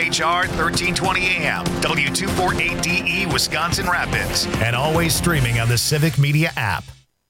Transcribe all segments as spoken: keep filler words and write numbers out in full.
H R thirteen twenty A M, W two forty-eight D E, Wisconsin Rapids, and always streaming on the Civic Media app.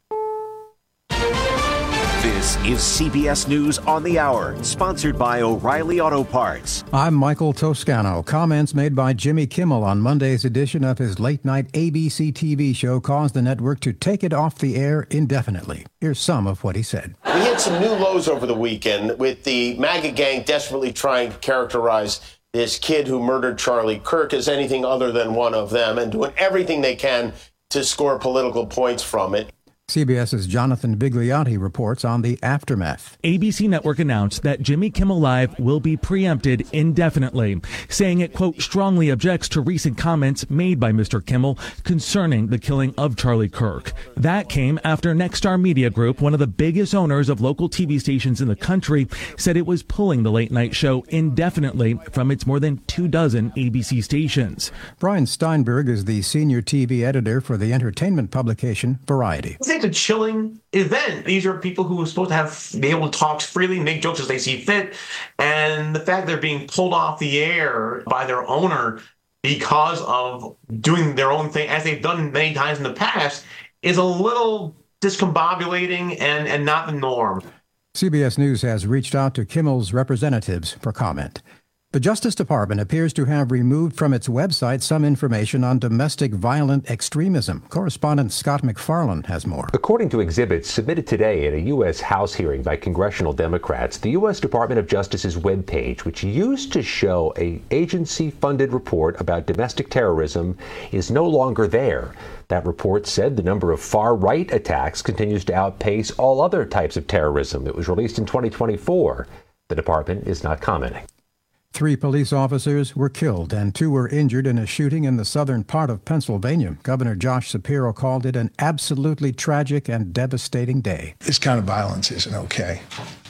This is C B S News on the Hour, sponsored by O'Reilly Auto Parts. I'm Michael Toscano. Comments made by Jimmy Kimmel on Monday's edition of his late-night A B C T V show caused the network to take it off the air indefinitely. Here's some of what he said. We hit some new lows over the weekend with the MAGA gang desperately trying to characterize this kid who murdered Charlie Kirk as anything other than one of them and doing everything they can to score political points from it. CBS's Jonathan Vigliotti reports on the aftermath. A B C Network announced that Jimmy Kimmel Live will be preempted indefinitely, saying it, quote, strongly objects to recent comments made by Mister Kimmel concerning the killing of Charlie Kirk. That came after Nexstar Media Group, one of the biggest owners of local T V stations in the country, said it was pulling the late night show indefinitely from its more than two dozen A B C stations. Brian Steinberg is the senior T V editor for the entertainment publication Variety. It's a chilling event. These are people who are supposed to have be able to talk freely, make jokes as they see fit, and the fact they're being pulled off the air by their owner because of doing their own thing, as they've done many times in the past, is a little discombobulating and, and not the norm. C B S News has reached out to Kimmel's representatives for comment. The Justice Department appears to have removed from its website some information on domestic violent extremism. Correspondent Scott McFarland has more. According to exhibits submitted today at a U S House hearing by congressional Democrats, the U S Department of Justice's webpage, which used to show an agency-funded report about domestic terrorism, is no longer there. That report said the number of far-right attacks continues to outpace all other types of terrorism. It was released in twenty twenty-four. The department is not commenting. Three police officers were killed and two were injured in a shooting in the southern part of Pennsylvania. Governor Josh Shapiro called it an absolutely tragic and devastating day. This kind of violence isn't okay.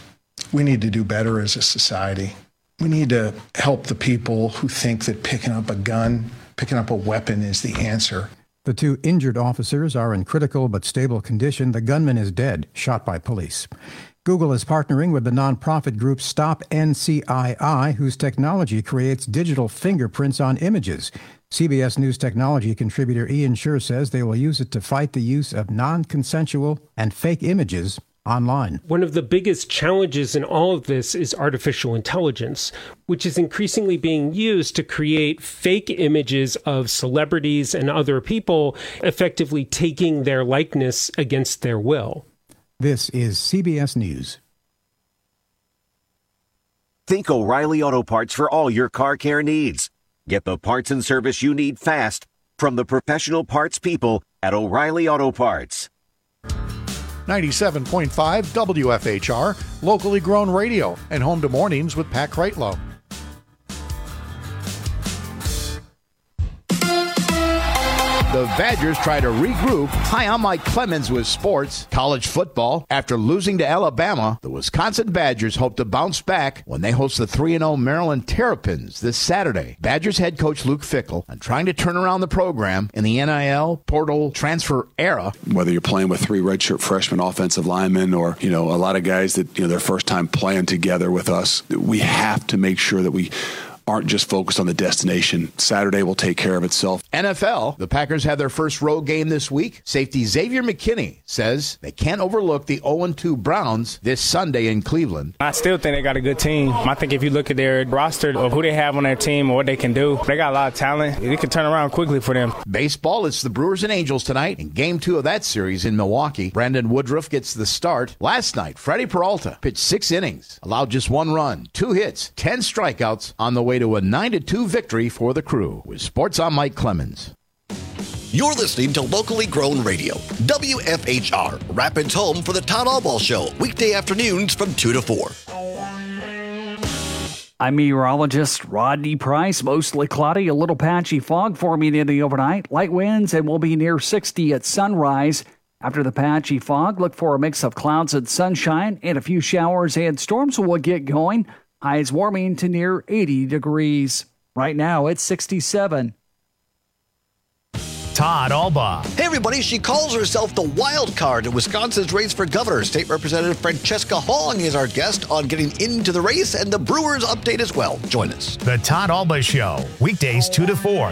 We need to do better as a society. We need to help the people who think that picking up a gun, picking up a weapon is the answer. The two injured officers are in critical but stable condition. The gunman is dead, shot by police. Google is partnering with the nonprofit group Stop N C I I, whose technology creates digital fingerprints on images. C B S News technology contributor Ian Scher says they will use it to fight the use of non-consensual and fake images online. One of the biggest challenges in all of this is artificial intelligence, which is increasingly being used to create fake images of celebrities and other people, effectively taking their likeness against their will. This is C B S News. Think O'Reilly Auto Parts for all your car care needs. Get the parts and service you need fast from the professional parts people at O'Reilly Auto Parts. ninety-seven point five W F H R, locally grown radio, and home to mornings with Pat Kreitlow. The Badgers try to regroup. Hi, I'm Mike Clemens with sports. College football. After losing to Alabama, the Wisconsin Badgers hope to bounce back when they host the three and oh Maryland Terrapins this Saturday. Badgers head coach Luke Fickell on trying to turn around the program in the N I L portal transfer era. Whether you're playing with three redshirt freshman offensive linemen or, you know, a lot of guys that, you know, their first time playing together with us, we have to make sure that we aren't just focused on the destination. Saturday will take care of itself. N F L, the Packers have their first road game this week. Safety Xavier McKinney says they can't overlook the oh and two Browns this Sunday in Cleveland. I still think they got a good team. I think if you look at their roster of who they have on their team or what they can do, they got a lot of talent. It can turn around quickly for them. Baseball, it's the Brewers and Angels tonight in game two of that series in Milwaukee. Brandon Woodruff gets the start. Last night, Freddie Peralta pitched six innings, allowed just one run, two hits, ten strikeouts on the way to a nine to two victory for the Crew. With sports, I'm Mike Clemens. You're listening to locally grown radio, W F H R, Rapids home for the Todd Allball Show, weekday afternoons from two to four. I'm meteorologist Rodney Price. Mostly cloudy, a little patchy fog forming in the overnight. Light winds and will be near sixty at sunrise. After the patchy fog, look for a mix of clouds and sunshine, and a few showers and storms will get going. Highs warming to near eighty degrees. Right now, it's sixty-seven. Todd Albaugh. Hey, everybody. She calls herself the wild card in Wisconsin's race for governor. State Representative Francesca Hong is our guest on getting into the race, and the Brewers update as well. Join us. The Todd Albaugh Show, weekdays two to four.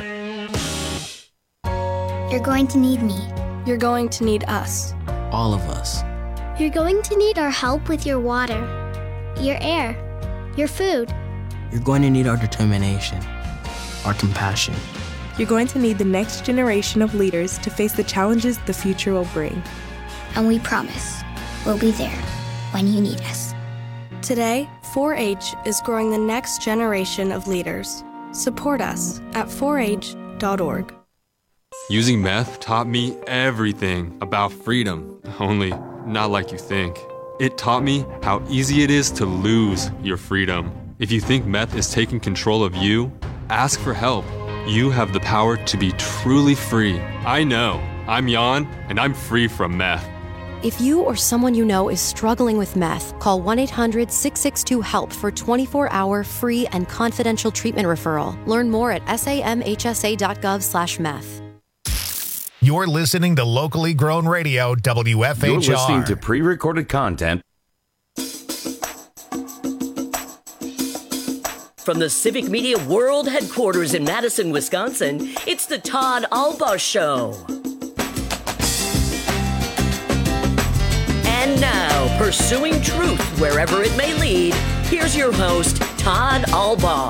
You're going to need me. You're going to need us. All of us. You're going to need our help with your water, your air, your food. You're going to need our determination, our compassion. You're going to need the next generation of leaders to face the challenges the future will bring. And we promise we'll be there when you need us. Today, four H is growing the next generation of leaders. Support us at four H dot org. Using meth taught me everything about freedom, only not like you think. It taught me how easy it is to lose your freedom. If you think meth is taking control of you, ask for help. You have the power to be truly free. I know. I'm Jan, and I'm free from meth. If you or someone you know is struggling with meth, call one eight hundred six six two HELP for twenty-four hour free and confidential treatment referral. Learn more at samhsa.gov slash meth. You're listening to Locally Grown Radio, W F H R. You're listening to pre-recorded content. From the Civic Media World Headquarters in Madison, Wisconsin, it's the Todd Albaugh Show. And now, pursuing truth wherever it may lead, here's your host, Todd Albaugh.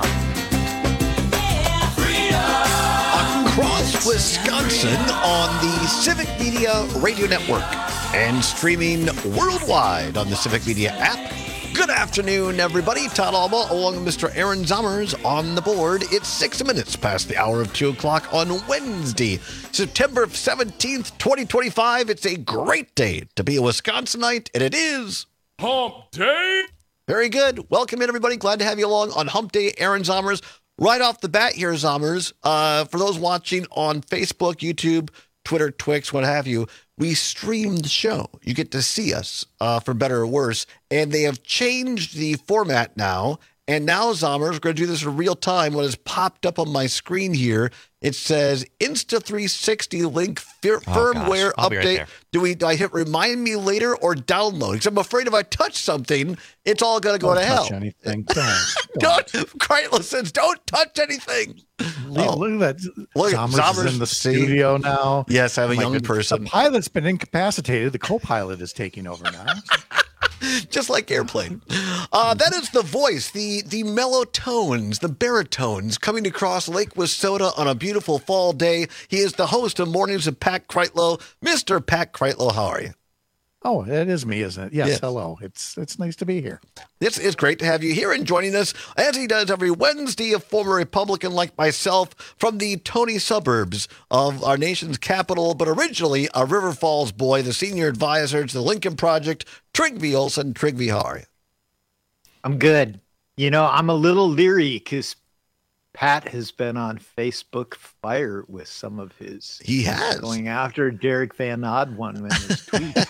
Across Wisconsin on the Civic Media Radio Network and streaming worldwide on the Civic Media app. Good afternoon, everybody. Todd Albaugh along with Mister Aaron Zommers on the board. It's six minutes past the hour of two o'clock on Wednesday, September seventeenth, twenty twenty-five. It's a great day to be a Wisconsinite, and it is Hump Day. Very good. Welcome in, everybody. Glad to have you along on Hump Day. Aaron Zommers. Right off the bat here, Zommers, uh, for those watching on Facebook, YouTube, Twitter, Twix, what have you, we stream the show. You get to see us, uh, for better or worse. And they have changed the format now. And now, Zommers, we're going to do this in real time. What has popped up on my screen here, it says Insta three sixty link fir- oh, firmware gosh. I'll be right update. there. do we? Do I hit remind me later or download? Because I'm afraid if I touch something, it's all going to go don't to hell. touch anything. Don't. Don't. Kreitler says, don't touch anything. Oh, look at that. Look, Zommers, Zommers is in the see? studio now. Yes, I have a Oh, my young goodness. person. The pilot's been incapacitated. The co-pilot is taking over now. Just like Airplane. Uh, that is the voice, the the mellow tones, the baritones coming across Lake Wissota on a beautiful fall day. He is the host of Mornings of Pat Kreitlow. Mister Pat Kreitlow, how are you? Oh, it is me, isn't it? Yes, Yes. hello. It's it's nice to be here. It's, it's great to have you here and joining us, as he does every Wednesday, a former Republican like myself from the Tony suburbs of our nation's capital, but originally a River Falls boy, the senior advisor to the Lincoln Project, Trygve Olsen. Trygve, how are you? I'm good. You know, I'm a little leery because Pat has been on Facebook fire with some of his. He has. Going after Derek Van Oddone in his tweets.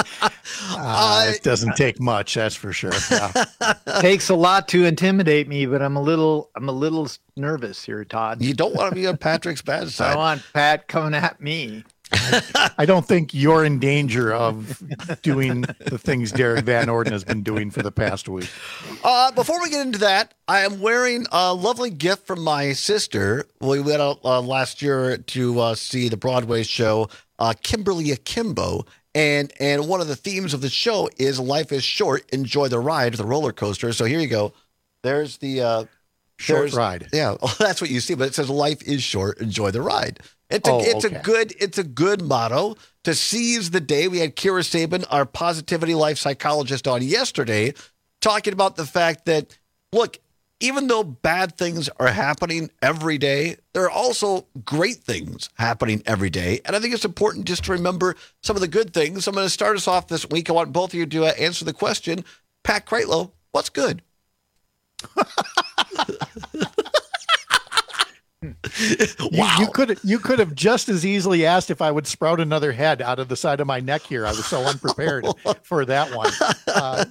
Uh, it doesn't take much, that's for sure. Yeah. Takes a lot to intimidate me, but I'm a little, I'm a little nervous here, Todd. You don't want to be on Patrick's bad side. I want Pat coming at me. I don't think you're in danger of doing the things Derek Van Orden has been doing for the past week. Uh, before we get into that, I am wearing a lovely gift from my sister. We went out uh, last year to uh, see the Broadway show, uh, Kimberly Akimbo. And and one of the themes of the show is life is short, enjoy the ride, the roller coaster. So here you go. There's the uh, Short there's- ride. Yeah, that's what you see. But it says life is short, enjoy the ride. It's a Oh, it's okay. a good it's a good motto to seize the day. We had Kira Sabin, our positivity life psychologist, on yesterday, talking about the fact that look, even though bad things are happening every day, there are also great things happening every day. And I think it's important just to remember some of the good things. I'm going to start us off this week. I want both of you to uh, answer the question. Pat Kreitlow, what's good? You, you could you could have just as easily asked if I would sprout another head out of the side of my neck here. I was so unprepared for that one. Uh,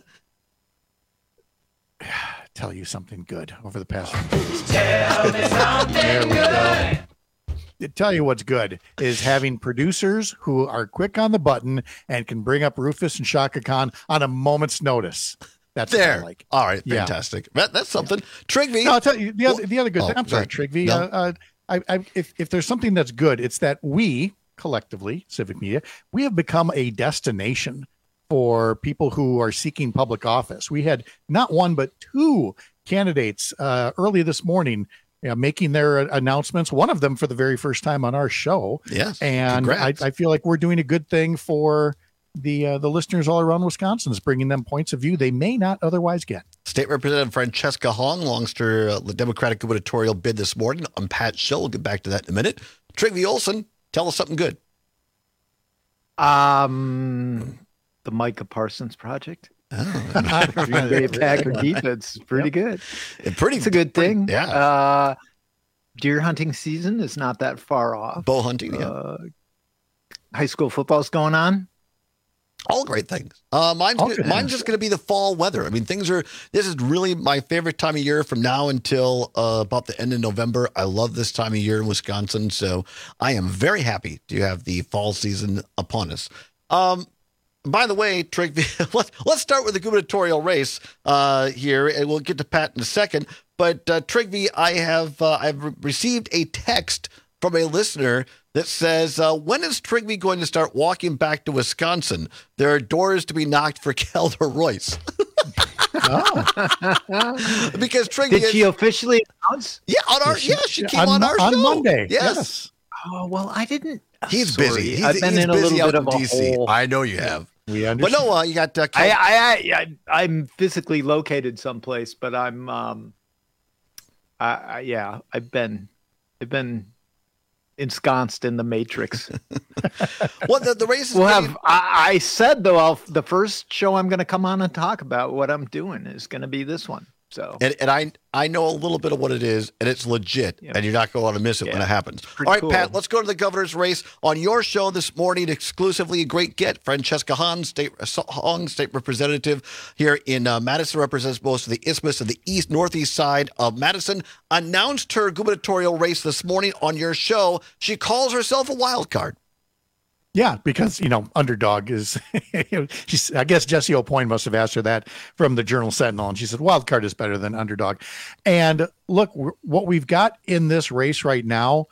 tell you something good over the past few days. Tell me something There we good. go. tell you what's good is having producers who are quick on the button and can bring up Rufus and Shaka Khan on a moment's notice. That's there. What I like. All right, Yeah. fantastic. That, that's something. Yeah. Trigby. No, I'll tell you the other, the other good Oh, thing. I'm sorry, right. Trigby. No. Uh, uh, I, I, if if there's something that's good, it's that we collectively, Civic Media, we have become a destination for people who are seeking public office. We had not one but two candidates uh, early this morning. You know, making their announcements, one of them for the very first time on our show. Yes. And I, I feel like we're doing a good thing for the uh, the listeners all around Wisconsin, is bringing them points of view they may not otherwise get. State Representative Francesca Hong launched her uh, Democratic gubernatorial bid this morning on Pat's show. We'll get back to that in a minute. Trigby Olson, tell us something good. Um, the Micah Parsons project. Oh. Green Bay Packer defense, pretty yep. good. It pretty, it's a good pretty, thing. Yeah. Uh, deer hunting season is not that far off. Bow hunting, yeah. Uh, high school football's going on. All great things. Uh, mine's good, mine's just going to be the fall weather. I mean, things are. This is really my favorite time of year from now until uh, about the end of November. I love this time of year in Wisconsin, so I am very happy to have the fall season upon us. Um, by the way, Trigby, let's let's start with the gubernatorial race uh, here, and we'll get to Pat in a second. But uh, Trigby, I have uh, I've re- received a text from a listener that says, uh, when is Trigby going to start walking back to Wisconsin? There are doors to be knocked for Kelda Royce. Oh. Because Trigby Did is, she officially announce? Yeah, on our she, yeah, she came on, on our on show. Monday. Yes. yes. Oh, well, I didn't. He's Sorry. busy. He's, I've been he's in a busy little out bit in of a D C. hole. I know you have. We understand. But no, uh, you got uh, I, I, I, I'm physically located someplace, but I'm, um, I, I, yeah, I've been, I've been ensconced in the matrix. Well, the, the race is we'll getting... have, I, I said though, I'll, the first show I'm going to come on and talk about what I'm doing is going to be this one. So, and, and I I know a little bit of what it is, and it's legit, yeah. and you're not going to want to miss it yeah. when it happens. All right, cool. Pat, let's go to the governor's race. On your show this morning, exclusively a great get, Francesca Hong, state, Hong, state representative here in uh, Madison, represents most of the isthmus of the east, northeast side of Madison, announced her gubernatorial race this morning on your show. She calls herself a wild card. Yeah, because, you know, underdog is, she's, I guess Jesse O'Poyne must have asked her that from the Journal Sentinel. And she said, wild card is better than underdog. And look, what we've got in this race right now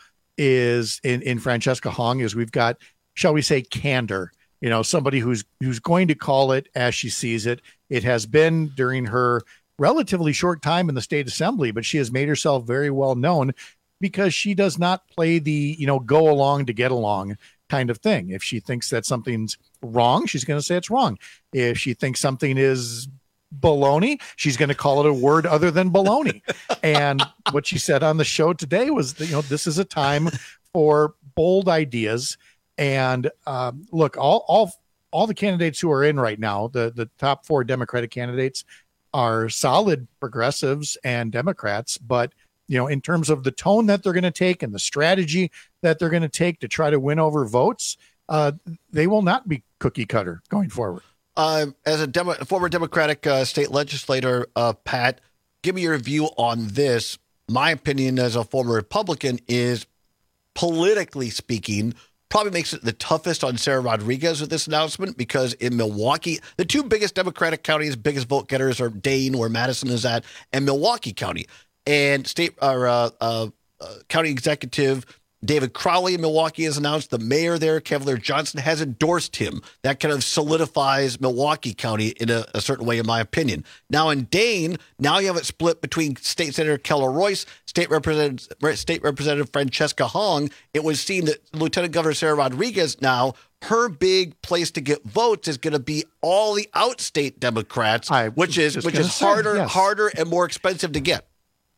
is in, in Francesca Hong is we've got, shall we say, candor, you know, somebody who's, who's going to call it as she sees it. It has been during her relatively short time in the state assembly, but she has made herself very well known because she does not play the, you know, go along to get along kind of thing. If she thinks that something's wrong, she's going to say it's wrong. If she thinks something is baloney, she's going to call it a word other than baloney. And what she said on the show today was that, you know, this is a time for bold ideas. And um, look, all, all, all the candidates who are in right now, the, the top four Democratic candidates are solid progressives and Democrats, but you know, in terms of the tone that they're going to take and the strategy that they're going to take to try to win over votes, uh, they will not be cookie cutter going forward. Uh, as a Demo- former Democratic uh, state legislator, uh, Pat, give me your view on this. My opinion as a former Republican is, politically speaking, probably makes it the toughest on Sarah Rodriguez with this announcement, because in Milwaukee, the two biggest Democratic counties, biggest vote getters are Dane, where Madison is at, and Milwaukee County. And state or uh, uh, uh, county executive David Crowley in Milwaukee has announced the mayor there, Cavalier Johnson, has endorsed him. That kind of solidifies Milwaukee County in a, a certain way, in my opinion. Now in Dane, now you have it split between State Senator Kelda Royce, State Representative, State Representative Francesca Hong. It would seem that Lieutenant Governor Sarah Rodriguez now, her big place to get votes is going to be all the outstate Democrats, I which is which is say, harder, yes. harder and more expensive to get.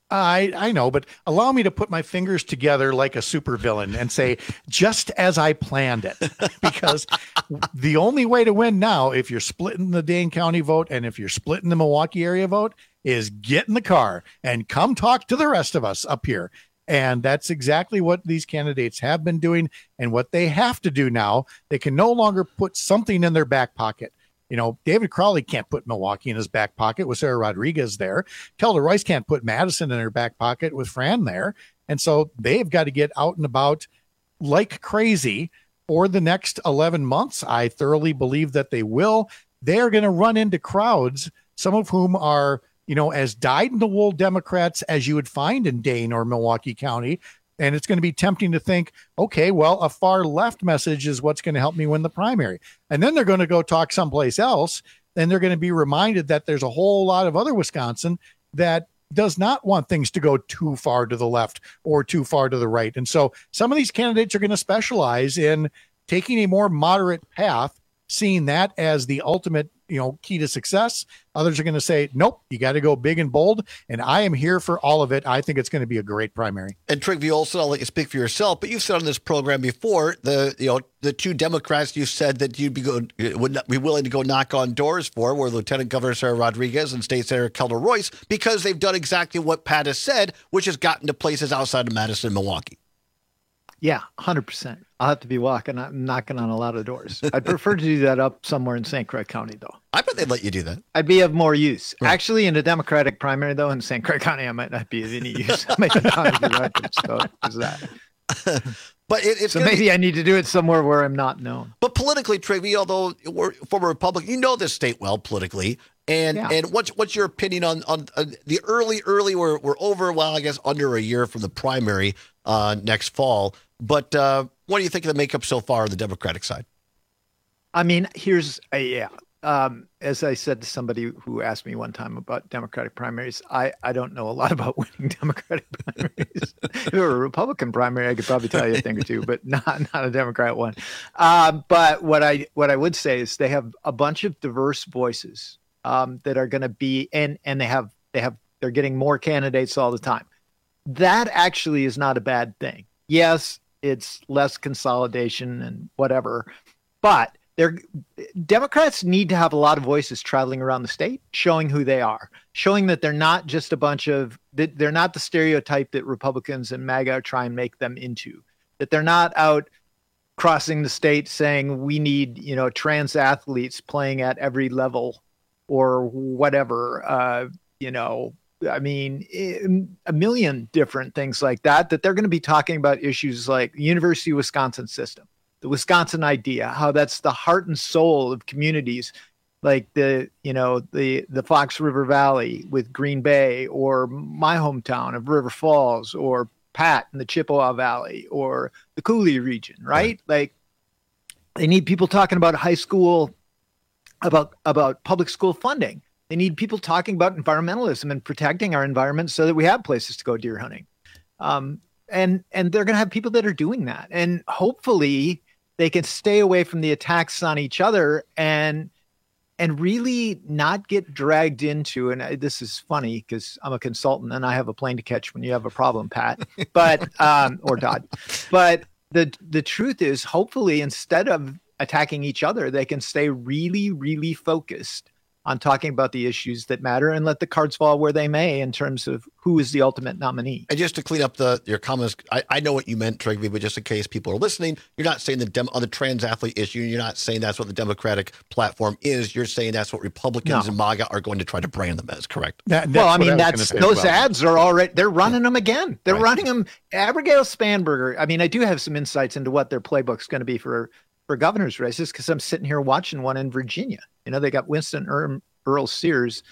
I, I know, but allow me to put my fingers together like a supervillain and say, just as I planned it, because the only way to win now, if you're splitting the Dane County vote and if you're splitting the Milwaukee area vote, is get in the car and come talk to the rest of us up here. And that's exactly what these candidates have been doing and what they have to do now. They can no longer put something in their back pocket. You know, David Crowley can't put Milwaukee in his back pocket with Sarah Rodriguez there. Kelda Royce can't put Madison in her back pocket with Fran there. And so they've got to get out and about like crazy for the next eleven months. I thoroughly believe that they will. They're going to run into crowds, some of whom are, you know, as dyed-in-the-wool Democrats as you would find in Dane or Milwaukee County. And it's going to be tempting to think, okay, well, a far left message is what's going to help me win the primary. And then they're going to go talk someplace else, and they're going to be reminded that there's a whole lot of other Wisconsin that does not want things to go too far to the left or too far to the right. And so some of these candidates are going to specialize in taking a more moderate path, seeing that as the ultimate, you know, key to success. Others are going to say, nope, you got to go big and bold. And I am here for all of it. I think it's going to be a great primary. And Trygve Olsen, I'll let you speak for yourself, but you've said on this program before, the you know the two Democrats you said that you'd be good, would not be willing to go knock on doors for were Lieutenant Governor Sarah Rodriguez and State Senator Kelda Royce, because they've done exactly what Pat has said, which has gotten to places outside of Madison and Milwaukee. Yeah, one hundred percent. I'll have to be walking, knocking on a lot of doors. I'd prefer to do that up somewhere in Saint Croix County, though. I bet they'd let you do that. I'd be of more use. Right. Actually, in the Democratic primary, though, in Saint Croix County, I might not be of any use. I might not be elected, so is that. But it, it's so maybe be, I need to do it somewhere where I'm not known. But politically, Trygve, although we're former Republican, you know this state well politically. And yeah. and what's what's your opinion on on uh, the early early we're we're over well I guess under a year from the primary uh, next fall. But uh, what do you think of the makeup so far on the Democratic side? I mean, here's a, yeah. Um, as I said to somebody who asked me one time about Democratic primaries, I, I don't know a lot about winning Democratic primaries. If it were a Republican primary, I could probably tell you a thing or two, but not not a Democrat one. Um, but what I what I would say is they have a bunch of diverse voices um, that are going to be, and and they have they have they're getting more candidates all the time. That actually is not a bad thing. Yes, it's less consolidation and whatever, but they're, Democrats need to have a lot of voices traveling around the state, showing who they are, showing that they're not just a bunch of, that they're not the stereotype that Republicans and MAGA try and make them into, that they're not out crossing the state saying we need, you know, trans athletes playing at every level or whatever, uh, you know, I mean, a million different things like that, that they're going to be talking about issues like University of Wisconsin system, the Wisconsin idea, how that's the heart and soul of communities like the, you know, the, the Fox River Valley with Green Bay, or my hometown of River Falls, or Pat in the Chippewa Valley, or the Cooley region, right? Yeah. Like they need people talking about high school, about, about public school funding. They need people talking about environmentalism and protecting our environment so that we have places to go deer hunting. Um, and and they're going to have people that are doing that. And hopefully they can stay away from the attacks on each other and and really not get dragged into, and I, this is funny because I'm a consultant and I have a plane to catch when you have a problem, Pat, but um, or Todd. But the the truth is, hopefully, instead of attacking each other, they can stay really, really focused on talking about the issues that matter and let the cards fall where they may in terms of who is the ultimate nominee. And just to clean up the your comments, I, I know what you meant, Trygve, but just in case people are listening, you're not saying the dem- on the trans athlete issue, you're not saying that's what the Democratic platform is. You're saying that's what Republicans no. and MAGA are going to try to brand them as, correct? That, well, I mean, I that's those well. ads are already, they're running them again. They're right. running them. Abigail Spanberger, I mean, I do have some insights into what their playbook's going to be for, for governor's races because I'm sitting here watching one in Virginia. You know, they got Winston Earl, Earl Sears,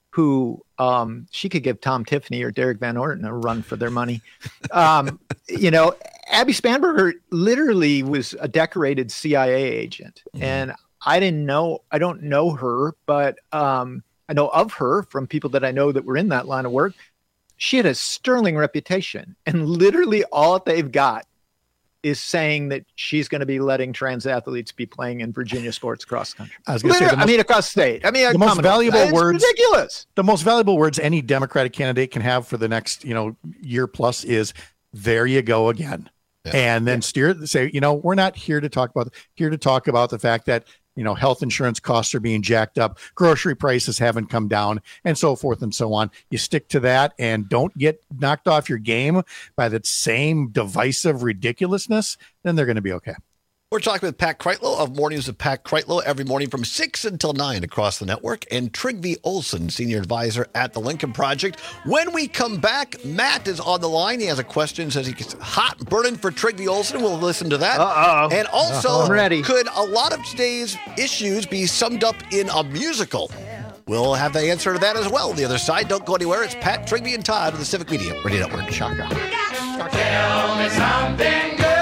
who um, she could give Tom Tiffany or Derek Van Orton a run for their money. Um, you know, Abby Spanberger literally was a decorated C I A agent. Mm-hmm. And I didn't know, I don't know her, but um, I know of her from people that I know that were in that line of work. She had a sterling reputation. And literally all they've got is saying that she's going to be letting trans athletes be playing in Virginia sports cross country. I was going to say, most, I mean, across state. I mean, the most valuable words, ridiculous. The most valuable words any Democratic candidate can have for the next, you know, year plus is "there you go again," yeah. and then yeah. steer say, you know, we're not here to talk about here to talk about the fact that, you know, health insurance costs are being jacked up, grocery prices haven't come down, and so forth and so on. You stick to that and don't get knocked off your game by that same divisive ridiculousness, then they're going to be okay. We're talking with Pat Kreitlow of Mornings with Pat Kreitlow every morning from six until nine across the network, and Trygve Olsen, Senior Advisor at the Lincoln Project. When we come back, Matt is on the line. He has a question, says he's hot burning for Trygve Olsen. We'll listen to that. Uh-oh. And also, Uh-oh. I'm ready. Could a lot of today's issues be summed up in a musical? We'll have the answer to that as well. The other side, don't go anywhere. It's Pat, Trygve, and Todd of the Civic Media Radio Network. Shaka. Tell me something good.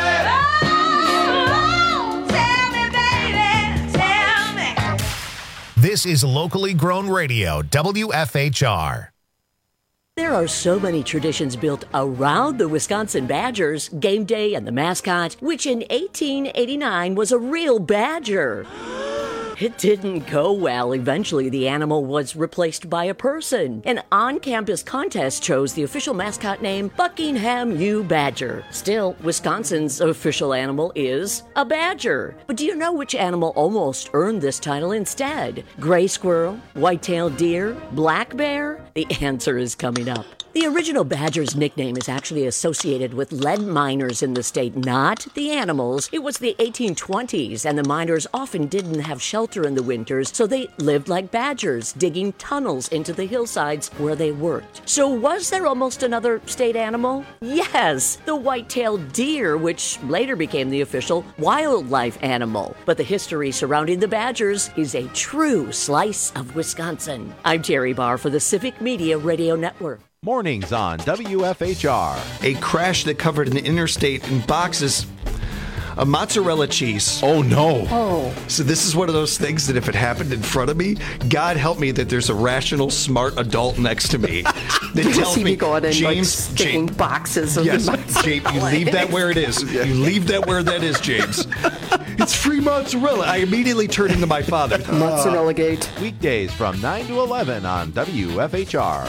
This is locally grown radio, W F H R. There are so many traditions built around the Wisconsin Badgers, game day and the mascot, which in eighteen eighty-nine was a real badger. It didn't go well. Eventually, the animal was replaced by a person. An on-campus contest chose the official mascot name Buckingham U. Badger. Still, Wisconsin's official animal is a badger. But do you know which animal almost earned this title instead? Gray squirrel, white-tailed deer, black bear? The answer is coming up. The original badger's nickname is actually associated with lead miners in the state, not the animals. It was the eighteen twenties, and the miners often didn't have shelter in the winters, so they lived like badgers, digging tunnels into the hillsides where they worked. So was there almost another state animal? Yes, the white-tailed deer, which later became the official wildlife animal. But the history surrounding the badgers is a true slice of Wisconsin. I'm Terry Barr for the Civic Media Radio Network. Mornings on W F H R. A crash that covered an interstate in boxes of mozzarella cheese. Oh, no. Oh. So this is one of those things that if it happened in front of me, God help me that there's a rational, smart adult next to me that tells me, going in, James, like, sticking James, boxes of yes, mozzarella. James, you leave that where it is. You leave that where that is, James. It's free mozzarella. I immediately turn into my father. Mozzarella gate. Weekdays from nine to eleven on W F H R.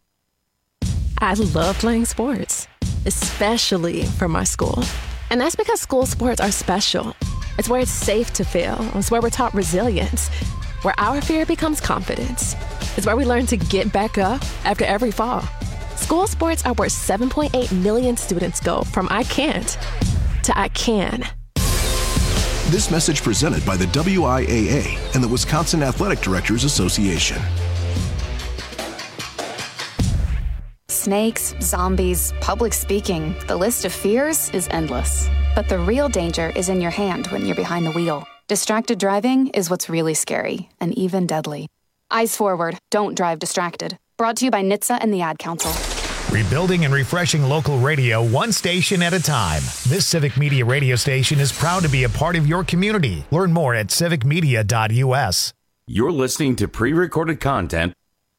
I love playing sports, especially for my school. And that's because school sports are special. It's where it's safe to fail. It's where we're taught resilience, where our fear becomes confidence. It's where we learn to get back up after every fall. School sports are where seven point eight million students go from I can't to I can. This message presented by the W I A A and the Wisconsin Athletic Directors Association. Snakes, zombies, public speaking, the list of fears is endless. But the real danger is in your hand when you're behind the wheel. Distracted driving is what's really scary and even deadly. Eyes forward, don't drive distracted. Brought to you by N H T S A and the Ad Council. Rebuilding and refreshing local radio one station at a time. This Civic Media radio station is proud to be a part of your community. Learn more at civic media dot U S. You're listening to pre-recorded content.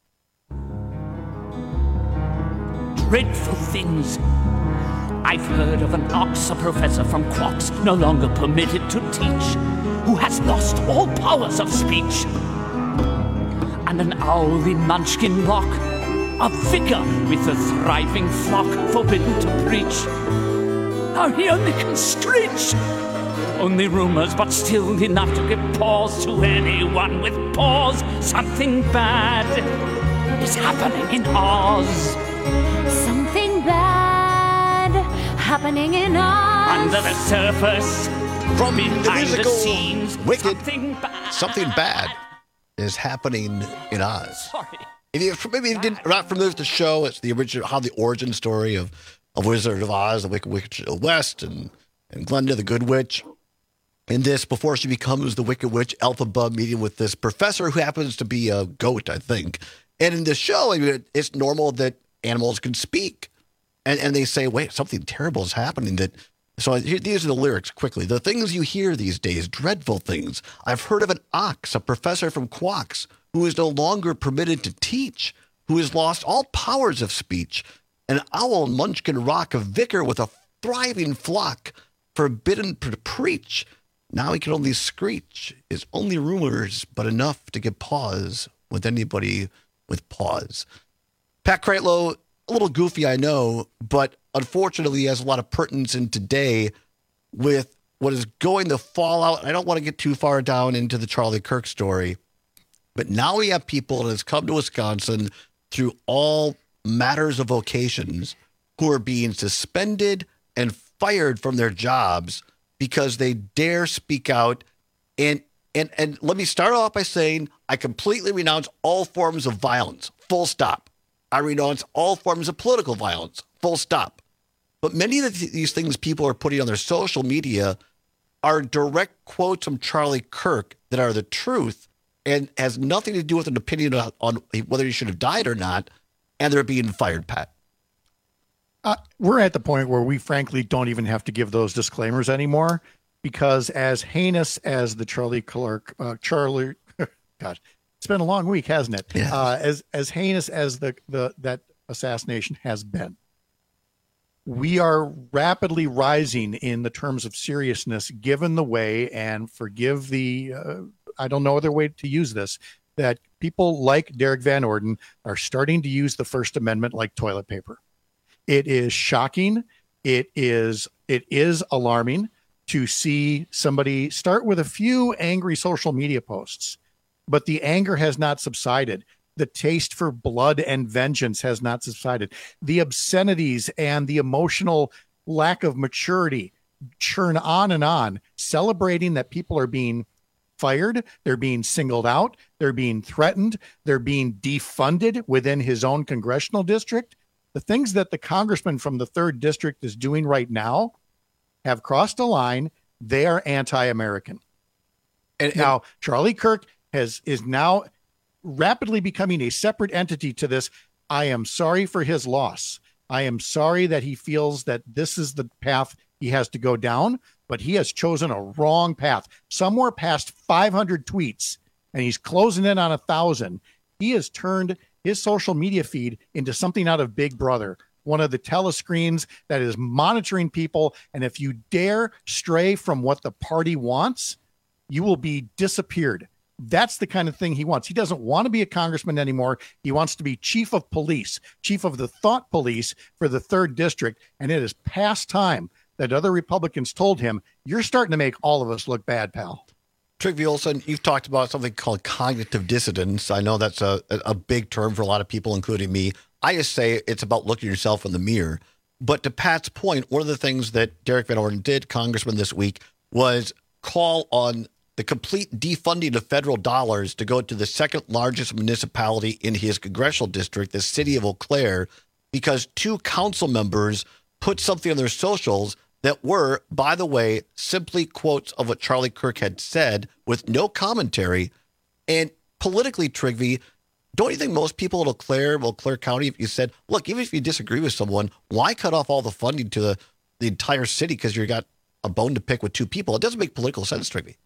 Dreadful things. I've heard of an ox, a professor from Quox, no longer permitted to teach, who has lost all powers of speech. And an owl in Munchkin Rock, a vicar with a thriving flock forbidden to preach. Now he only can screech. Only rumors, but still enough to give pause to anyone with pause. Something bad is happening in Oz. Something bad happening in Oz. Under the surface, from behind the musical the scenes, Wicked, something bad. something bad is happening in Oz. Sorry. If you maybe you didn't not familiar with the show, it's the original, how the origin story of, of Wizard of Oz, the Wicked Witch of the West, and and Glenda the Good Witch. In this, before she becomes the Wicked Witch, Elphaba meeting with this professor who happens to be a goat, I think. And in the show, I mean, it's normal that animals can speak. And and they say, wait, something terrible is happening. That So here, these are the lyrics quickly. The things you hear these days, dreadful things. I've heard of an ox, a professor from Quox, who is no longer permitted to teach, who has lost all powers of speech. An owl in Munchkin Rock, a vicar with a thriving flock, forbidden to preach. Now he can only screech. Is only rumors, but enough to give pause with anybody with pause. Pat Kreitlow, a little goofy, I know, but unfortunately he has a lot of pertinence in today with what is going to fall out. I don't want to get too far down into the Charlie Kirk story, but now we have people that has come to Wisconsin through all matters of vocations who are being suspended and fired from their jobs because they dare speak out. And and and let me start off by saying I completely renounce all forms of violence, full stop. I renounce all forms of political violence, full stop. But many of these things people are putting on their social media are direct quotes from Charlie Kirk that are the truth and has nothing to do with an opinion on, on whether he should have died or not, and they're being fired, Pat. Uh, we're at the point where we frankly don't even have to give those disclaimers anymore, because as heinous as the Charlie Kirk, uh, Charlie, God, it's been a long week, hasn't it? Yeah. Uh, as as heinous as the the that assassination has been, we are rapidly rising in the terms of seriousness, given the way, and forgive the, uh, I don't know other way to use this, that people like Derek Van Orden are starting to use the First Amendment like toilet paper. It is shocking. It is, it is alarming to see somebody start with a few angry social media posts, but the anger has not subsided. The taste for blood and vengeance has not subsided. The obscenities and the emotional lack of maturity churn on and on, celebrating that people are being fired, they're being singled out, they're being threatened, they're being defunded within his own congressional district. The things that the congressman from the third district is doing right now have crossed a line. They are anti-American. And, and now Charlie Kirk has is now rapidly becoming a separate entity to this. I am sorry for his loss. I am sorry that he feels that this is the path he has to go down, but he has chosen a wrong path. Somewhere past five hundred tweets, and he's closing in on a thousand. He has turned his social media feed into something out of Big Brother, one of the telescreens that is monitoring people. And if you dare stray from what the party wants, you will be disappeared. That's the kind of thing he wants. He doesn't want to be a congressman anymore. He wants to be chief of police, chief of the thought police for the third district. And it is past time that other Republicans told him, you're starting to make all of us look bad, pal. Trygve Olsen, you've talked about something called cognitive dissonance. I know that's a, a big term for a lot of people, including me. I just say it's about looking yourself in the mirror. But to Pat's point, one of the things that Derek Van Orden did, Congressman, this week, was call on the complete defunding of federal dollars to go to the second largest municipality in his congressional district, the city of Eau Claire, because two council members put something on their socials that were, by the way, simply quotes of what Charlie Kirk had said with no commentary. And politically, Trygve, don't you think most people in Eau Claire, Eau Claire County, if you said, look, even if you disagree with someone, why cut off all the funding to the, the entire city because you got a bone to pick with two people? It doesn't make political sense, Trygve.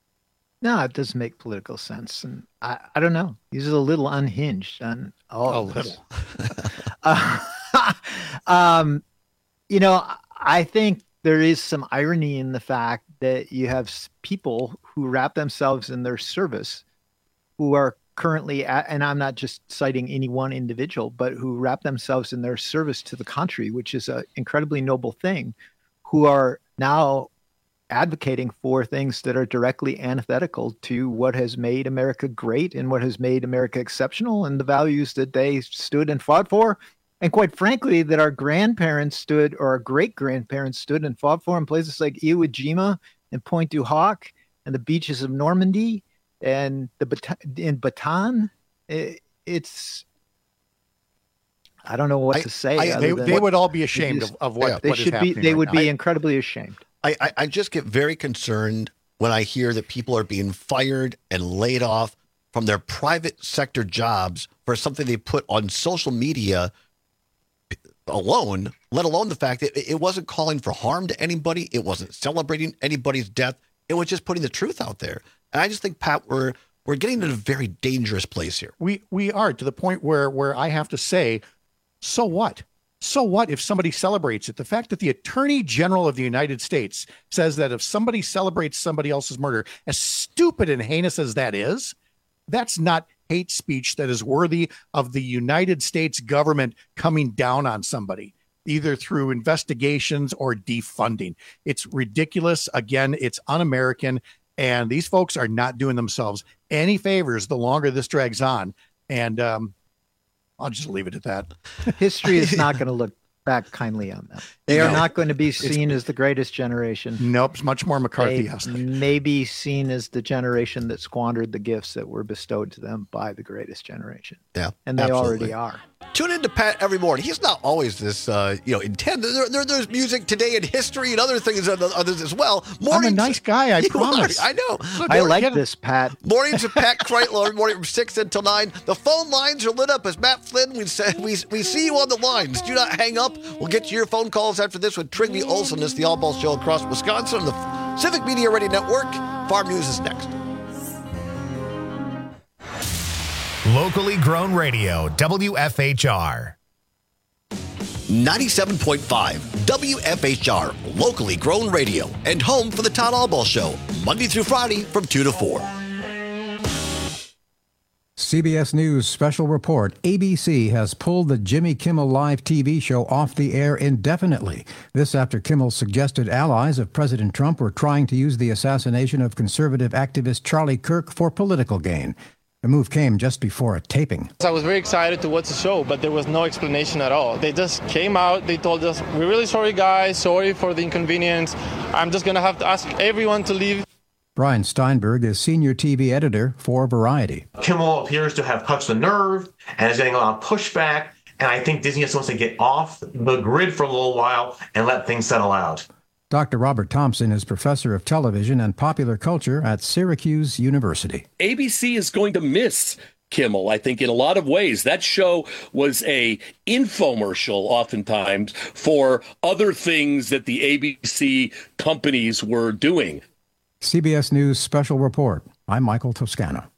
No, it doesn't make political sense. And I, I don't know. He's a little unhinged on all a of this. little. uh, um, you know, I think there is some irony in the fact that you have people who wrap themselves in their service who are currently at, and I'm not just citing any one individual, but who wrap themselves in their service to the country, which is an incredibly noble thing, who are now advocating for things that are directly antithetical to what has made America great and what has made America exceptional and the values that they stood and fought for. And quite frankly, that our grandparents stood, or our great-grandparents stood and fought for in places like Iwo Jima and Pointe du Hoc and the beaches of Normandy and the Bat- in Bataan. It, it's, I don't know what I, to say. I, They, they what, would all be ashamed just, of, of what, yeah, they what is should be. happening They right would now. be I- incredibly ashamed. I, I, I just get very concerned when I hear that people are being fired and laid off from their private sector jobs for something they put on social media alone, let alone the fact that it wasn't calling for harm to anybody. It wasn't celebrating anybody's death. It was just putting the truth out there. And I just think, Pat, we're we're getting in a very dangerous place here. We we are to the point where where I have to say, so what? So what if somebody celebrates it? The fact that the Attorney General of the United States says that if somebody celebrates somebody else's murder, as stupid and heinous as that is, that's not hate speech that is worthy of the United States government coming down on somebody, either through investigations or defunding. It's ridiculous. Again, it's un-American, and these folks are not doing themselves any favors the longer this drags on. And um, I'll just leave it at that. History is not going to look back kindly on them. They are No. not going to be seen as the greatest generation. Nope, it's much more McCarthy-esque. They may be seen as the generation that squandered the gifts that were bestowed to them by the greatest generation. Yeah, and they absolutely. already are. Tune in to Pat every morning. He's not always this, uh, you know, intense. There, there, there's music today and history and other things, and others as well. Mornings, I'm a nice guy, I You promise. are. I know. I like this, Pat. Mornings with Pat Kreitler every morning from six until nine. The phone lines are lit up. As Matt Flynn, we say, we we see you on the lines. Do not hang up. We'll get to your phone calls after this with Trigby Olson. It's the All Ball Show across Wisconsin on the Civic Media Radio Network. Farm News is next. Locally grown radio, W F H R. ninety-seven point five W F H R, locally grown radio, and home for the Todd Allball Show, Monday through Friday from two to four. C B S News special report. A B C has pulled the Jimmy Kimmel Live T V show off the air indefinitely. This after Kimmel suggested allies of President Trump were trying to use the assassination of conservative activist Charlie Kirk for political gain. The move came just before a taping. I was very excited to watch the show, but there was no explanation at all. They just came out, they told us, we're really sorry, guys, sorry for the inconvenience. I'm just going to have to ask everyone to leave. Brian Steinberg is senior T V editor for Variety. Kimmel appears to have touched the nerve and is getting a lot of pushback, and I think Disney just wants to get off the grid for a little while and let things settle out. Doctor Robert Thompson is professor of television and popular culture at Syracuse University. A B C is going to miss Kimmel, I think, in a lot of ways. That show was a infomercial oftentimes for other things that the A B C companies were doing. C B S News special report. I'm Michael Toscano.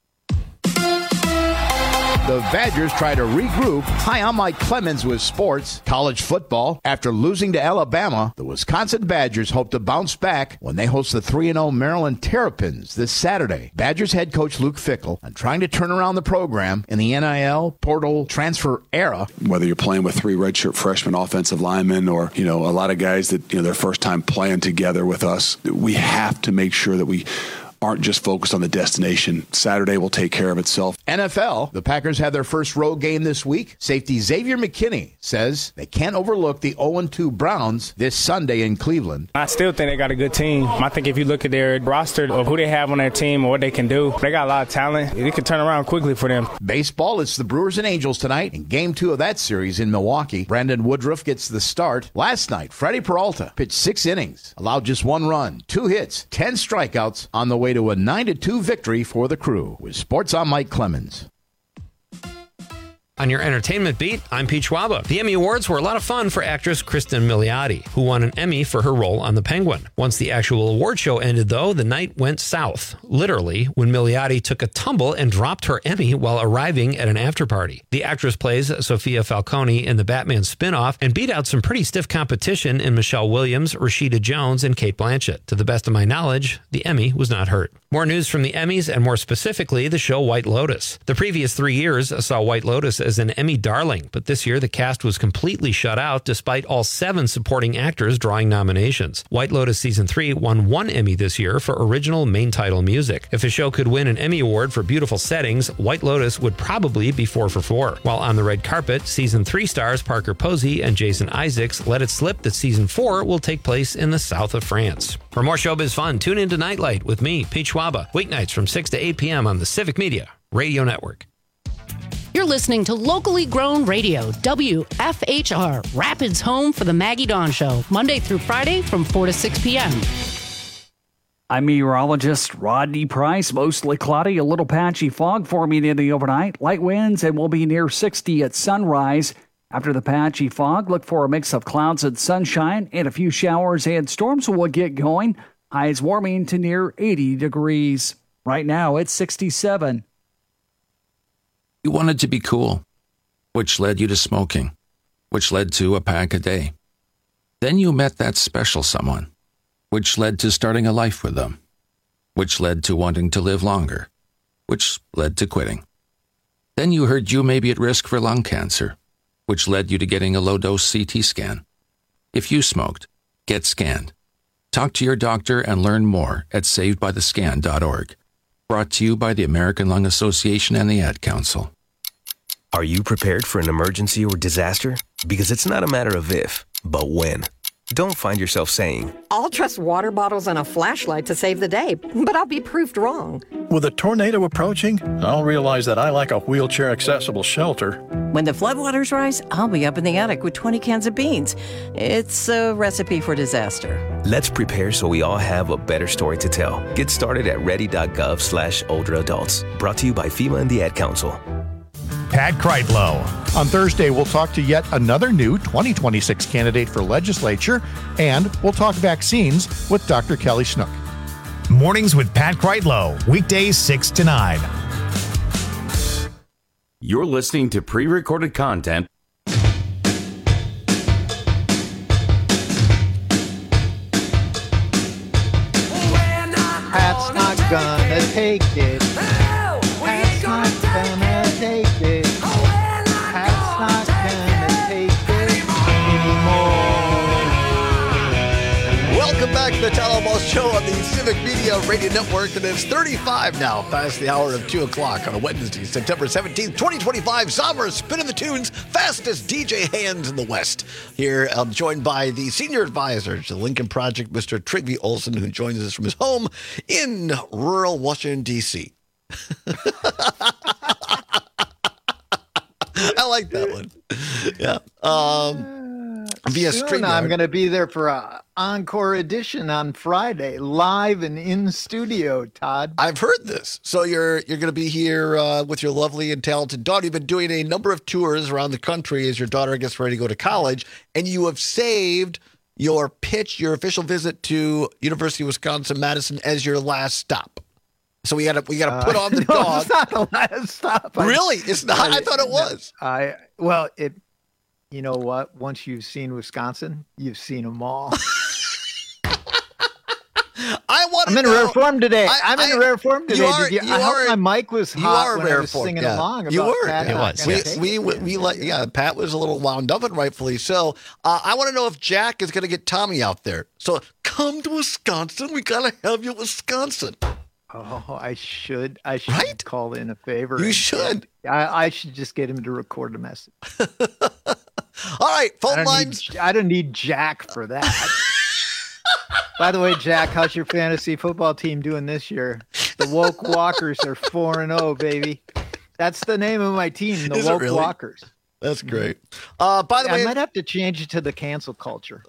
The Badgers try to regroup. Hi, I'm Mike Clemens with sports. College football. After losing to Alabama, the Wisconsin Badgers hope to bounce back when they host the three and oh Maryland Terrapins this Saturday. Badgers head coach Luke Fickell on trying to turn around the program in the N I L portal transfer era. Whether you're playing with three redshirt freshman offensive linemen or, you know, a lot of guys that, you know, their first time playing together with us, we have to make sure that we aren't just focused on the destination. Saturday will take care of itself. N F L, the Packers had their first road game this week. Safety Xavier McKinney says they can't overlook the oh and two Browns this Sunday in Cleveland. I still think they got a good team. I think if you look at their roster of who they have on their team and what they can do, they got a lot of talent. It can turn around quickly for them. Baseball, it's the Brewers and Angels tonight in game two of that series in Milwaukee. Brandon Woodruff gets the start. Last night, Freddie Peralta pitched six innings, allowed just one run, two hits, ten strikeouts on the way to a nine to two victory for the Crew. With Sports, I'm Mike Clemens. On your entertainment beat, I'm Pete Schwaba. The Emmy Awards were a lot of fun for actress Kristen Milioti, who won an Emmy for her role on The Penguin. Once the actual award show ended, though, the night went south. Literally, when Milioti took a tumble and dropped her Emmy while arriving at an after-party. The actress plays Sophia Falcone in the Batman spin-off and beat out some pretty stiff competition in Michelle Williams, Rashida Jones, and Cate Blanchett. To the best of my knowledge, the Emmy was not hurt. More news from the Emmys, and more specifically, the show White Lotus. The previous three years saw White Lotus as an Emmy darling, but this year the cast was completely shut out despite all seven supporting actors drawing nominations. White Lotus Season three won one Emmy this year for original main title music. If a show could win an Emmy Award for beautiful settings, White Lotus would probably be four for four. While on the red carpet, Season three stars Parker Posey and Jason Isaacs let it slip that Season four will take place in the south of France. For more showbiz fun, tune into Nightlight with me, Pete Schwaba, weeknights from six to eight p.m. on the Civic Media Radio Network. You're listening to locally grown radio, W F H R, Rapids home for the Maggie Dawn Show, Monday through Friday from four to six p.m. I'm meteorologist Rodney Price. Mostly cloudy, a little patchy fog forming in the overnight. Light winds and will be near sixty at sunrise. After the patchy fog, look for a mix of clouds and sunshine, and a few showers and storms will get going. Highs warming to near eighty degrees. Right now, it's sixty-seven. You wanted to be cool, which led you to smoking, which led to a pack a day. Then you met that special someone, which led to starting a life with them, which led to wanting to live longer, which led to quitting. Then you heard you may be at risk for lung cancer, which led you to getting a low-dose C T scan. If you smoked, get scanned. Talk to your doctor and learn more at saved by the scan dot org. Brought to you by the American Lung Association and the Ad Council. Are you prepared for an emergency or disaster? Because it's not a matter of if, but when. Don't find yourself saying, I'll trust water bottles and a flashlight to save the day, but I'll be proved wrong. With a tornado approaching, I'll realize that I lack a wheelchair-accessible shelter. When the floodwaters rise, I'll be up in the attic with twenty cans of beans. It's a recipe for disaster. let's prepare so we all have a better story to tell. Get started at ready.gov slash older adults. Brought to you by FEMA and the Ad Council. Pat Kreitlow. On Thursday, we'll talk to yet another new twenty twenty-six candidate for legislature, and we'll talk vaccines with Doctor Kelly Snook. Mornings with Pat Kreitlow, weekdays six to nine. You're listening to pre-recorded content. Pat's not gonna take it. Pat's not gonna take it. Pat's not gonna take it anymore. Welcome back to the Tyler Boss Show on the Civic Media Radio Network. And it's thirty-five now, past the hour of two o'clock on a Wednesday, September seventeenth, twenty twenty-five. Summer, spinning the tunes, fastest D J hands in the West. Here, I'm joined by the senior advisor to the Lincoln Project, Mister Trygve Olsen, who joins us from his home in rural Washington, D C I like that one. Yeah. Um, via Soon I'm going to be there for a encore edition on Friday, live and in studio, Todd. I've heard this. So you're you're going to be here uh, with your lovely and talented daughter. You've been doing a number of tours around the country as your daughter gets ready to go to college, and you have saved your pitch, your official visit to University of Wisconsin-Madison as your last stop. So we got to we got to put on the uh, no, dog. It's not the last stop. Really? It's not. I thought it was. I well, it. You know what? Once you've seen Wisconsin, you've seen them all. I want. I'm in know, rare form today. I, I'm in I, rare form today. You are, Did you, you I are, hope my mic was hot you are when rare I was form, singing yeah. along about you were. Pat. It was. We, yes. we, we, we let, yeah, Pat was a little wound up, and rightfully so. Uh, I want to know if Jack is going to get Tommy out there. So come to Wisconsin. We got to have you, Wisconsin. Oh, I should. I should right? call in a favor. You should. I, I should just get him to record a message. All right, phone I lines. Need, I don't need Jack for that. By the way, Jack, how's your fantasy football team doing this year? The Woke Walkers are four and zero, baby. That's the name of my team, the Is it Woke really? Walkers. That's great. Uh, by the I way, I might have to change it to the cancel culture.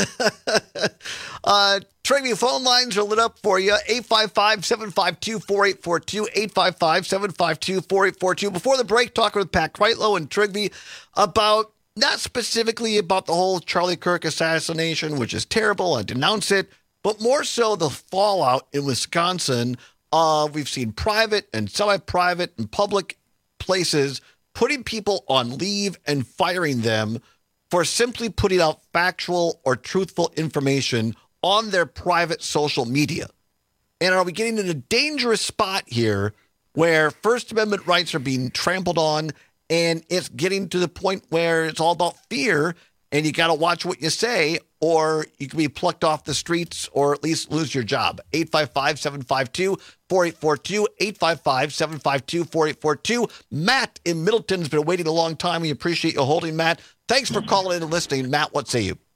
uh, Trygve, phone lines are lit up for you. eight five five, seven five two, four eight four two, eight five five, seven five two, four eight four two. Before the break, talking with Pat Kreitlow and Trygve about, not specifically about the whole Charlie Kirk assassination, which is terrible, I denounce it, but more so the fallout in Wisconsin. Uh, we've seen private and semi-private and public places putting people on leave and firing them for simply putting out factual or truthful information on their private social media. And are we getting in a dangerous spot here where First Amendment rights are being trampled on, and it's getting to the point where it's all about fear, and you got to watch what you say, or you can be plucked off the streets or at least lose your job? eight five five, seven five two, four eight four two, eight five five, seven five two, four eight four two. Matt in Middleton's been waiting a long time. We appreciate you holding, Matt. Thanks for calling in and listening. Matt, what say you?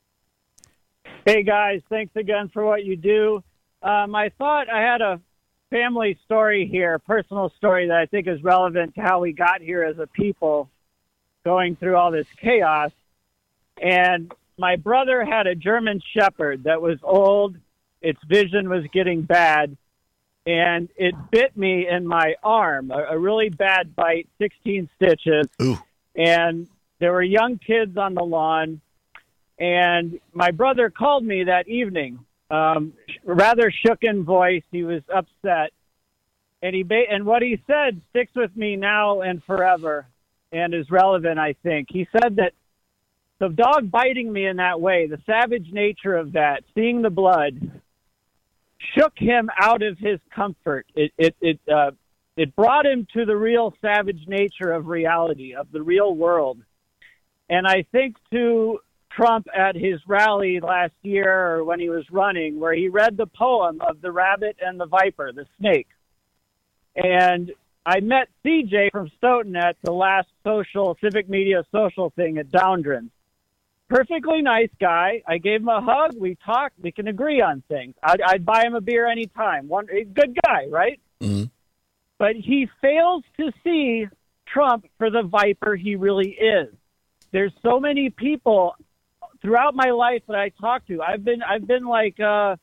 Hey, guys. Thanks again for what you do. Um, I thought I had a family story here, a personal story that I think is relevant to how we got here as a people going through all this chaos. And my brother had a German Shepherd that was old. Its vision was getting bad. And it bit me in my arm, a, a really bad bite, sixteen stitches. Ooh. And there were young kids on the lawn. And my brother called me that evening, um, rather shooken voice. He was upset. And he ba- and what he said sticks with me now and forever and is relevant, I think. He said that the dog biting me in that way, the savage nature of that, seeing the blood, shook him out of his comfort. It it it uh, it brought him to the real savage nature of reality, of the real world. And I think to Trump at his rally last year, or when he was running, where he read the poem of the rabbit and the viper, the snake. And I met C J from Stoughton at the last social, civic media social thing at Downdren. Perfectly nice guy. I gave him a hug. We talked. We can agree on things. I'd, I'd buy him a beer anytime. One good guy, right? Mm-hmm. But he fails to see Trump for the viper he really is. There's so many people throughout my life that I talk to. I've been, I've been like, uh,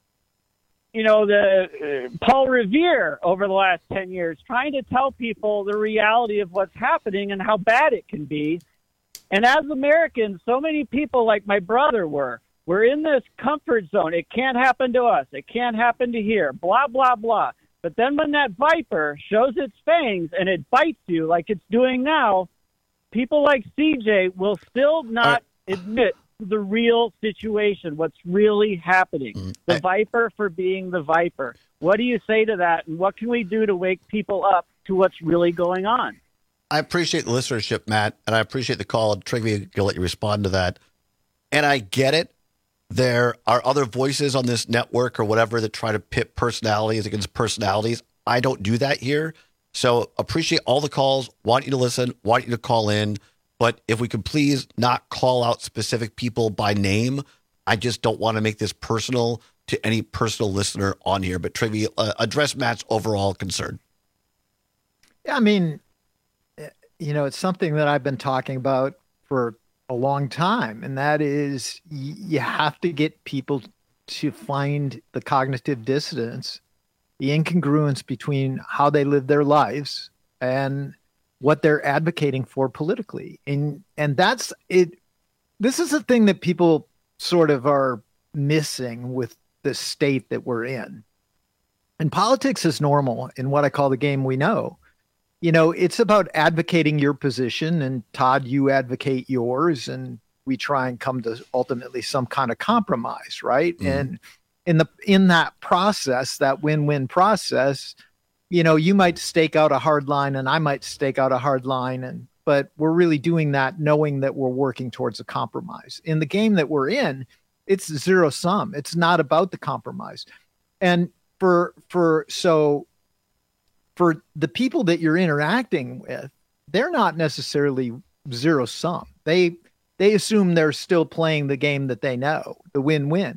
you know, the uh, Paul Revere over the last ten years, trying to tell people the reality of what's happening and how bad it can be. And as Americans, so many people like my brother were, we're in this comfort zone. It can't happen to us. It can't happen to here, blah, blah, blah. But then when that viper shows its fangs and it bites you like it's doing now, people like C J will still not right. admit the real situation, what's really happening. Mm, the I, viper for being the viper. What do you say to that? And what can we do to wake people up to what's really going on? I appreciate the listenership, Matt, and I appreciate the call. Trigby, I'll let you respond to that. And I get it. There are other voices on this network or whatever that try to pit personalities against personalities. I don't do that here. So appreciate all the calls. Want you to listen. Want you to call in. But if we could please not call out specific people by name, I just don't want to make this personal to any personal listener on here. But Trigby, uh, address Matt's overall concern. Yeah, I mean, you know, it's something that I've been talking about for a long time, and that is y- you have to get people to find the cognitive dissonance, the incongruence between how they live their lives and what they're advocating for politically. And and that's it. This is a thing that people sort of are missing with the state that we're in. And politics is normal in what I call the game we know. You know, it's about advocating your position, and Todd, you advocate yours, and we try and come to ultimately some kind of compromise, right? Mm. And in the in that process, that win-win process, you know, you might stake out a hard line and I might stake out a hard line, and but we're really doing that knowing that we're working towards a compromise. In the game that we're in, it's zero sum. It's not about the compromise. And for for so for the people that you're interacting with, they're not necessarily zero sum. They they assume they're still playing the game that they know, the win-win.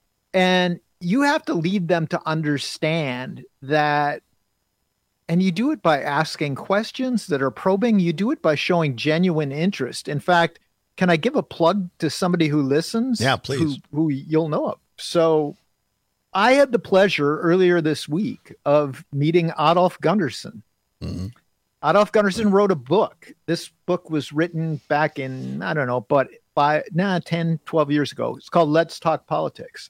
And you have to lead them to understand that, and you do it by asking questions that are probing. You do it by showing genuine interest. In fact, can I give a plug to somebody who listens? Yeah, please. Who, who you'll know of. So I had the pleasure earlier this week of meeting Adolf Gunderson. Mm-hmm. Adolf Gunderson wrote a book. This book was written back in, I don't know, but by nah, ten, twelve years ago. It's called Let's Talk Politics.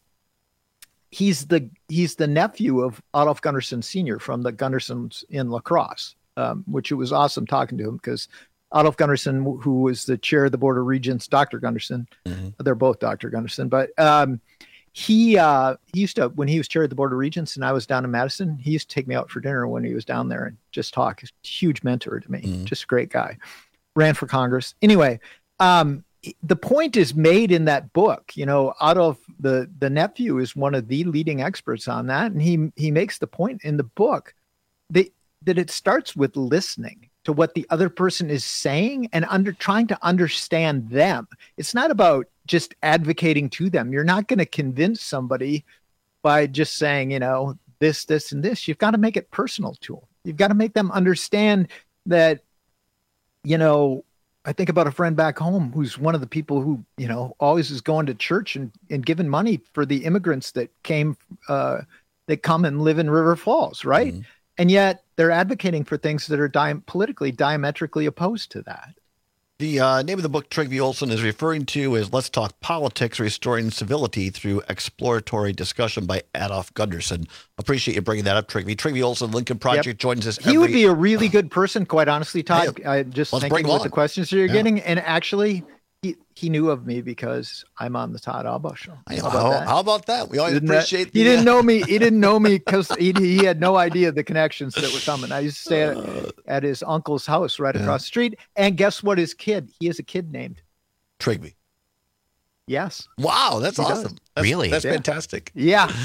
He's the he's the nephew of Adolf Gunderson Senior from the Gundersons in La Crosse, um, which it was awesome talking to him because Adolf Gunderson, who was the chair of the Board of Regents, Doctor Gunderson, mm-hmm. they're both Doctor Gunderson, but um, he uh, he used to, when he was chair of the Board of Regents and I was down in Madison, he used to take me out for dinner when he was down there and just talk. He's a huge mentor to me, mm-hmm. just a great guy. Ran for Congress. Anyway, um, the point is made in that book. You know, Adolf, the, the nephew, is one of the leading experts on that. And he he makes the point in the book that, that it starts with listening to what the other person is saying and under trying to understand them. It's not about just advocating to them. You're not going to convince somebody by just saying, you know, this, this, and this. You've got to make it personal to them. You've got to make them understand that, you know, I think about a friend back home who's one of the people who, you know, always is going to church and, and giving money for the immigrants that came, uh, that come and live in River Falls, right? Mm-hmm. And yet they're advocating for things that are di- politically diametrically opposed to that. The uh, name of the book Trygve Olsen is referring to is Let's Talk Politics, Restoring Civility Through Exploratory Discussion by Adolf Gunderson. Appreciate you bringing that up, Trygve. Trygve Olsen, Lincoln Project, yep. joins us every... He would be a really good person, quite honestly, Todd. Hey, I just let's thinking with on. the questions that you're yeah. getting. And actually, he, he knew of me because I'm on the Todd Albaugh show. How about, how, that? how about that? We always didn't appreciate that, the, He didn't know me. He didn't know me because he, he had no idea the connections that were coming. I used to stay at, uh, at his uncle's house right yeah. across the street. And guess what? His kid, he has a kid named Trygve. Yes. Wow, that's he awesome. That's, really? That's yeah. fantastic. Yeah.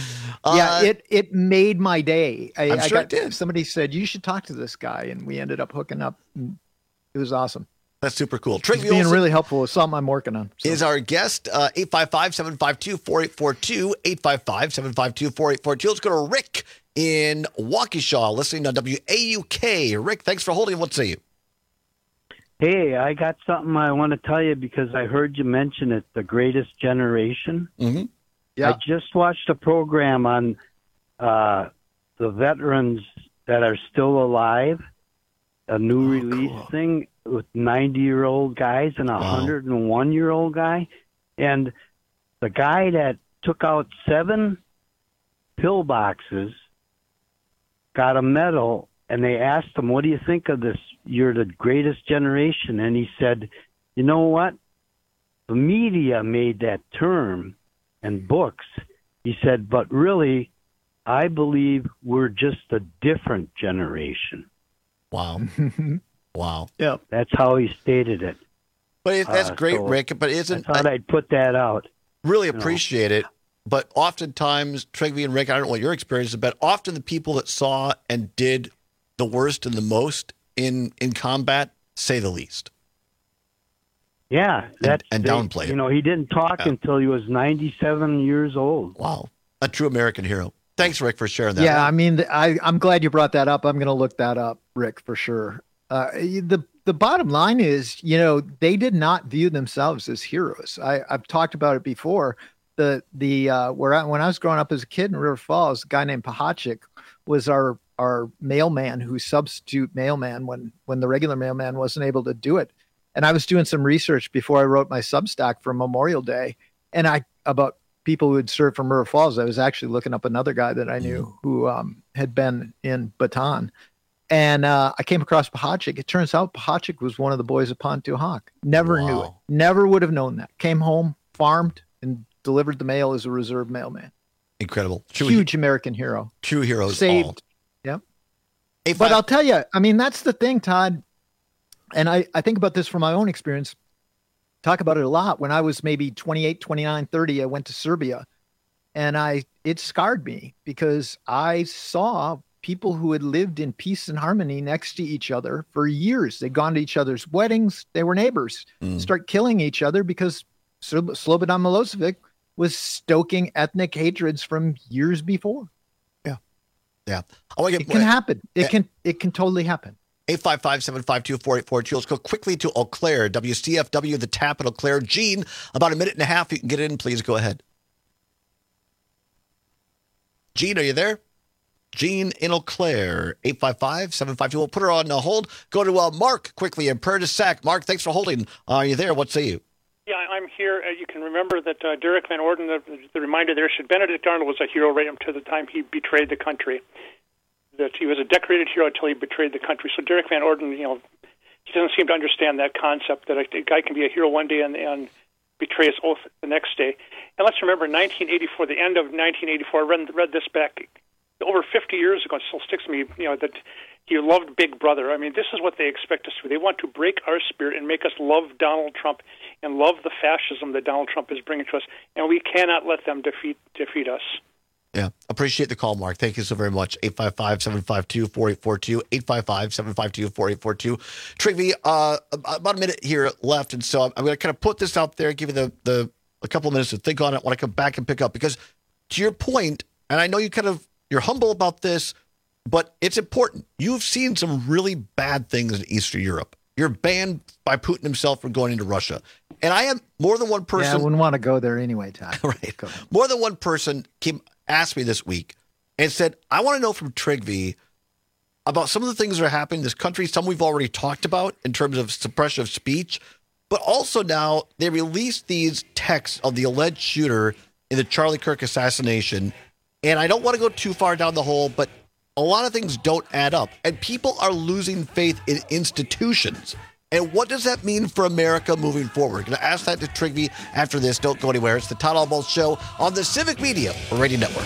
Uh, yeah, it it made my day. I, I'm I sure got, it did. Somebody said, you should talk to this guy. And we ended up hooking up. It was awesome. That's super cool. It's being Olson really helpful. It's something I'm working on. So. Is our guest, uh, eight five five, seven five two, four eight four two, eight five five, seven five two, four eight four two. Let's go to Rick in Waukesha, listening on W A U K. Rick, thanks for holding. What say you? Hey, I got something I want to tell you because I heard you mention it, The Greatest Generation. Mm-hmm. Yeah. I just watched a program on uh, the veterans that are still alive, a new oh, release cool. thing with ninety-year-old guys and a one hundred one-year-old guy. And the guy that took out seven pillboxes got a medal, and they asked him, what do you think of this? You're the greatest generation. And he said, you know what? The media made that term and books. He said, but really, I believe we're just a different generation. Wow. Wow. Yeah. That's how he stated it. But it, that's uh, great, so Rick. But isn't I thought I, I'd put that out. Really appreciate know. it. But oftentimes, Trygve and Rick, I don't know what your experience is, but often the people that saw and did the worst and the most in, in combat say the least. Yeah. That's, and, and they, downplay it. You know, he didn't talk yeah. until he was ninety-seven years old. Wow. A true American hero. Thanks, Rick, for sharing that. Yeah, I mean, I, I'm glad you brought that up. I'm going to look that up, Rick, for sure. Uh, the the bottom line is, you know, they did not view themselves as heroes. I, I've talked about it before. The the uh, where I, when I was growing up as a kid in River Falls, a guy named Pahachik was our our mailman, who substitute mailman when when the regular mailman wasn't able to do it. And I was doing some research before I wrote my Substack for Memorial Day, and I about people who had served from River Falls. I was actually looking up another guy that I knew who um, had been in Bataan. And uh, I came across Pahachik. It turns out Pahachik was one of the boys of Pontotoc. Never wow. knew it. Never would have known that. Came home, farmed, and delivered the mail as a reserve mailman. Incredible. True Huge he- American hero. True heroes. Saved. All. Yep. Hey, but I'll tell you, I mean, that's the thing, Todd. And I, I think about this from my own experience. Talk about it a lot. When I was maybe twenty-eight, twenty-nine, thirty, I went to Serbia. And I it scarred me because I saw people who had lived in peace and harmony next to each other for years. They'd gone to each other's weddings. They were neighbors. Mm. Start killing each other because Slobodan Milosevic was stoking ethnic hatreds from years before. Yeah. Yeah. I want to get, it can happen. It yeah. can it can totally happen. eight five five, seven five two, four eight four two. Let's go quickly to Eau Claire, W C F W, the Tap at Eau Claire. Gene, about a minute and a half. You can get in. Please go ahead. Gene, are you there? Gene in Eau Claire, eight five five, seven five two. We'll put her on hold. Go to uh, Mark quickly in Prairie du Sac. Mark, thanks for holding. Uh, are you there? What say you? Yeah, I'm here. Uh, you can remember that uh, Derek Van Orden, the, the reminder there, said Benedict Arnold was a hero right up to the time he betrayed the country. That he was a decorated hero until he betrayed the country. So Derek Van Orden, you know, he doesn't seem to understand that concept that a, a guy can be a hero one day and, and betray his oath the next day. And let's remember, nineteen eighty-four, the end of nineteen eighty-four, I read, read this back over fifty years ago. It still sticks to me, you know, that he loved Big Brother. I mean, this is what they expect us to do. They want to break our spirit and make us love Donald Trump and love the fascism that Donald Trump is bringing to us. And we cannot let them defeat defeat us. Yeah, appreciate the call, Mark. Thank you so very much. eight five five, seven five two, four eight four two, eight five five, seven five two, four eight four two. Trygve, uh, about a minute here left, and so I'm going to kind of put this out there, give you the, the a couple of minutes to think on it when I come back and pick up, because to your point, and I know you kind of, you're humble about this, but it's important. You've seen some really bad things in Eastern Europe. You're banned by Putin himself from going into Russia. And I have more than one person. Yeah, I wouldn't want to go there anyway, Todd. Right. More than one person came asked me this week and said, I want to know from Trygve about some of the things that are happening in this country, some we've already talked about in terms of suppression of speech, but also now they released these texts of the alleged shooter in the Charlie Kirk assassination. And I don't want to go too far down the hole, but a lot of things don't add up. And people are losing faith in institutions. And what does that mean for America moving forward? I'm going to ask that to Trygve after this. Don't go anywhere. It's the Todd Albaugh Show on the Civic Media Radio Network.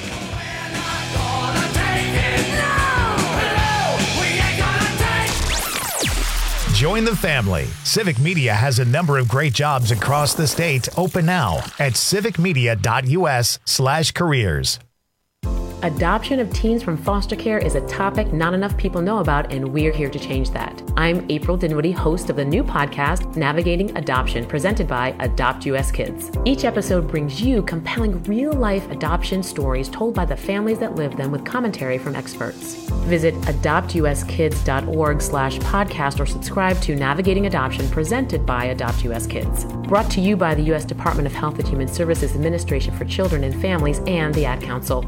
Join the family. Civic Media has a number of great jobs across the state open now at civicmedia.us slash careers. Adoption of teens from foster care is a topic not enough people know about, and we're here to change that. I'm April Dinwiddie, host of the new podcast, Navigating Adoption, presented by Adopt U S Kids. Each episode brings you compelling real-life adoption stories told by the families that live them with commentary from experts. Visit adopt u s kids dot org slash podcast or subscribe to Navigating Adoption, presented by Adopt U S Kids. Brought to you by the U S Department of Health and Human Services Administration for Children and Families and the Ad Council.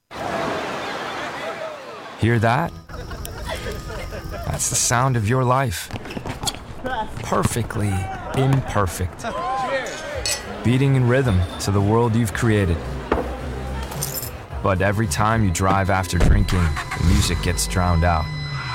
Hear that? That's the sound of your life. Perfectly imperfect. Beating in rhythm to the world you've created. But every time you drive after drinking, the music gets drowned out.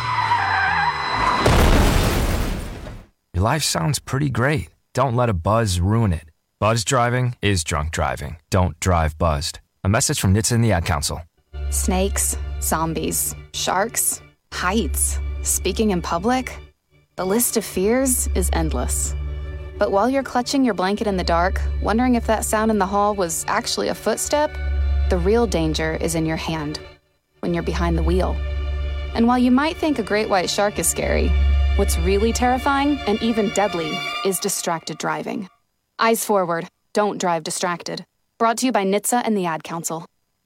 Your life sounds pretty great. Don't let a buzz ruin it. Buzz driving is drunk driving. Don't drive buzzed. A message from N H T S A and the Ad Council. Snakes, zombies, sharks, heights, speaking in public. The list of fears is endless. But while you're clutching your blanket in the dark, wondering if that sound in the hall was actually a footstep, the real danger is in your hand, when you're behind the wheel. And while you might think a great white shark is scary, what's really terrifying and even deadly is distracted driving. Eyes forward, don't drive distracted. Brought to you by N H T S A and the Ad Council.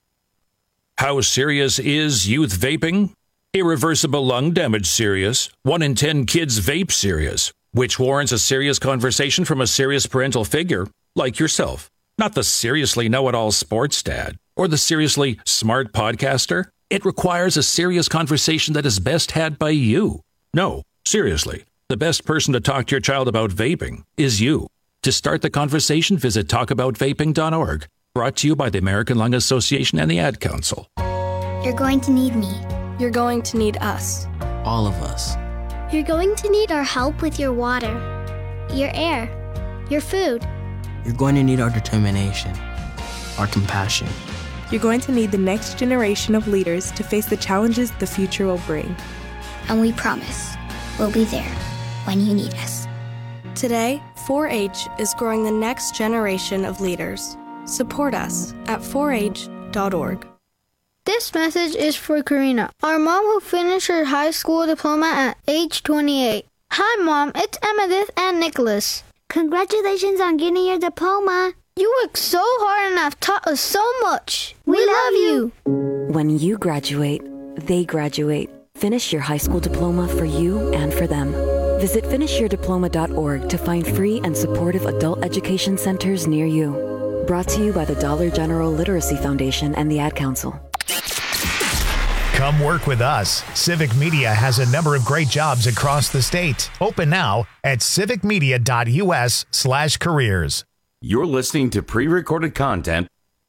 How serious is youth vaping? Irreversible lung damage serious. One in ten kids vape serious, which warrants a serious conversation from a serious parental figure like yourself. Not the seriously know-it-all sports dad or the seriously smart podcaster. It requires a serious conversation that is best had by you. No, seriously, the best person to talk to your child about vaping is you. To start the conversation, visit talk about vaping dot org. Brought to you by the American Lung Association and the Ad Council. You're going to need me. You're going to need us. All of us. You're going to need our help with your water, your air, your food. You're going to need our determination, our compassion. You're going to need the next generation of leaders to face the challenges the future will bring. And we promise we'll be there when you need us. Today, four H is growing the next generation of leaders. Support us at four H dot org. This message is for Karina, our mom who finished her high school diploma at age twenty-eight. Hi, Mom. It's Emmettith and Nicholas. Congratulations on getting your diploma. You worked so hard and have taught us so much. We, we love you. When you graduate, they graduate. Finish your high school diploma for you and for them. Visit finish your diploma dot org to find free and supportive adult education centers near you. Brought to you by the Dollar General Literacy Foundation and the Ad Council. Come work with us. Civic Media has a number of great jobs across the state. Open now at civic media dot u s slash careers. You're listening to pre-recorded content.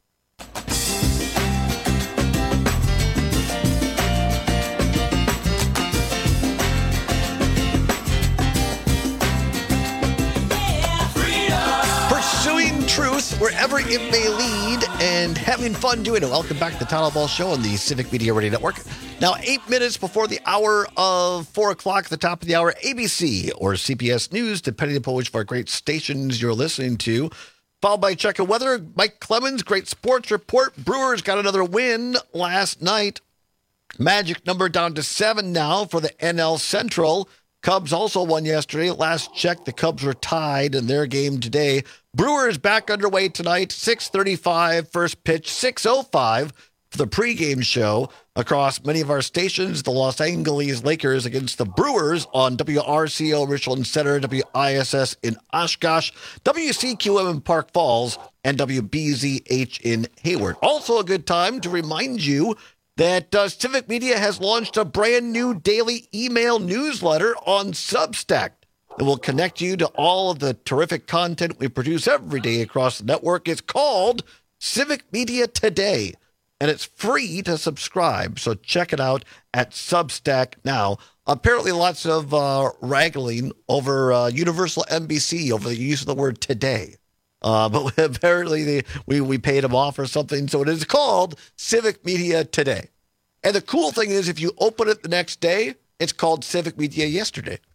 Truth wherever it may lead and having fun doing it. Welcome back to the Town Ball Show on the Civic Media Radio Network. Now, eight minutes before the hour of four o'clock, at the top of the hour, A B C or C B S News, depending upon which of our great stations you're listening to. Followed by check of weather. Mike Clemens, great sports report. Brewers got another win last night. Magic number down to seven now for the N L Central. Cubs also won yesterday. Last check, the Cubs were tied in their game today. Brewers back underway tonight, six thirty-five, first pitch, six oh five for the pregame show across many of our stations. The Los Angeles Lakers against the Brewers on W R C O Richland Center, W I S S in Oshkosh, W C Q M in Park Falls, and W B Z H in Hayward. Also a good time to remind you that uh, Civic Media has launched a brand new daily email newsletter on Substack. It will connect you to all of the terrific content we produce every day across the network. It's called Civic Media Today, and it's free to subscribe. So check it out at Substack now. Apparently lots of uh, wrangling over uh, Universal N B C over the use of the word today. Uh, but apparently they, we, we paid them off or something. So it is called Civic Media Today. And the cool thing is if you open it the next day, it's called Civic Media Yesterday.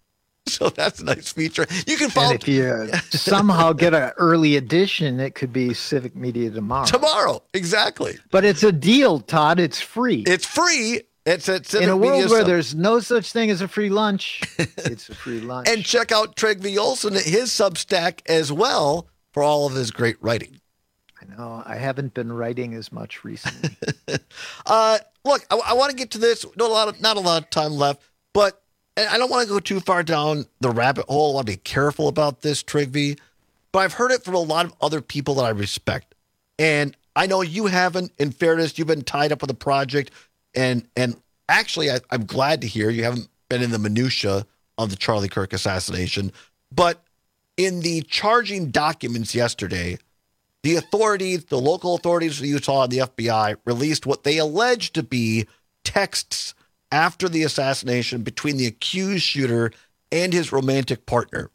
So that's a nice feature. You can follow. And if you uh, somehow get an early edition, it could be Civic Media tomorrow. Tomorrow, exactly. But it's a deal, Todd. It's free. It's free. It's at Civic In a world Media where Sub- there's no such thing as a free lunch, it's a free lunch. And check out Treg V. Olson at his Substack as well for all of his great writing. I know. I haven't been writing as much recently. uh, look, I, I want to get to this. Not a lot of, not a lot of time left, but and I don't want to go too far down the rabbit hole. I want to be careful about this, Trig V. But I've heard it from a lot of other people that I respect. And I know you haven't. In fairness, you've been tied up with a project. And and actually, I, I'm glad to hear you haven't been in the minutia of the Charlie Kirk assassination. But in the charging documents yesterday, the authorities, the local authorities of Utah and the F B I released what they allege to be texts after the assassination between the accused shooter and his romantic partner.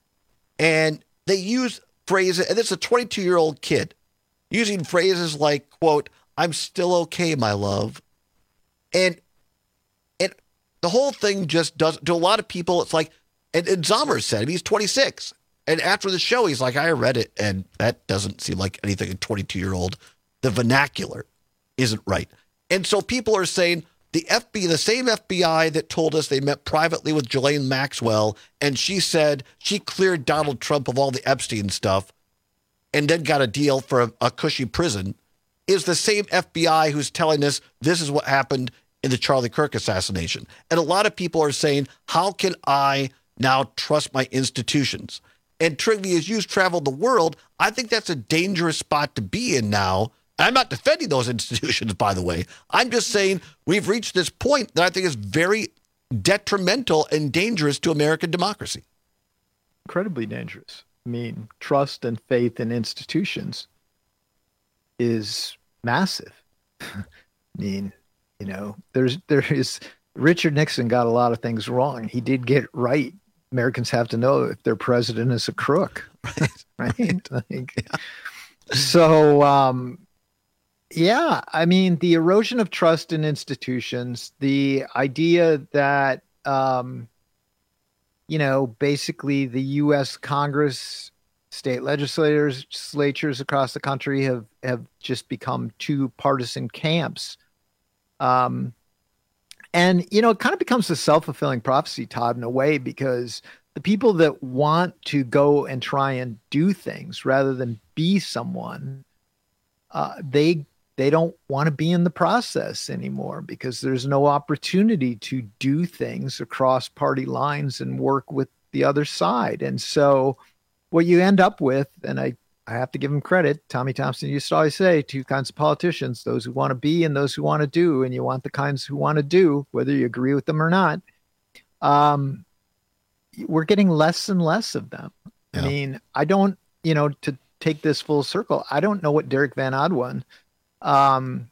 And they use phrases, and it's a twenty-two-year-old kid, using phrases like, quote, "I'm still okay, my love." And and the whole thing just does, to a lot of people, it's like, and, and Zomer said, he's twenty-six. And after the show, he's like, I read it, and that doesn't seem like anything a twenty-two-year-old, the vernacular isn't right. And so people are saying, the F B I, the same F B I that told us they met privately with Ghislaine Maxwell, and she said she cleared Donald Trump of all the Epstein stuff and then got a deal for a, a cushy prison, is the same F B I who's telling us this is what happened in the Charlie Kirk assassination. And a lot of people are saying, how can I now trust my institutions? And Trigby, as you've traveled the world, I think that's a dangerous spot to be in now. I'm not defending those institutions, by the way. I'm just saying we've reached this point that I think is very detrimental and dangerous to American democracy. Incredibly dangerous. I mean, trust and faith in institutions is massive. I mean, you know, there's there is Richard Nixon got a lot of things wrong. He did get right. Americans have to know if their president is a crook, right? right? Like, yeah. So, um, yeah, I mean, the erosion of trust in institutions, the idea that, um, you know, basically the U S Congress, state legislators, legislatures across the country have, have just become two partisan camps. Um, and, you know, it kind of becomes a self-fulfilling prophecy, Todd, in a way, because the people that want to go and try and do things rather than be someone, uh, they they don't want to be in the process anymore because there's no opportunity to do things across party lines and work with the other side. And so what you end up with, and I, I have to give him credit, Tommy Thompson used to always say, two kinds of politicians, those who want to be and those who want to do, and you want the kinds who want to do, whether you agree with them or not. Um, we're getting less and less of them. Yeah. I mean, I don't, you know, to take this full circle, I don't know what Derek Van Adwan, um,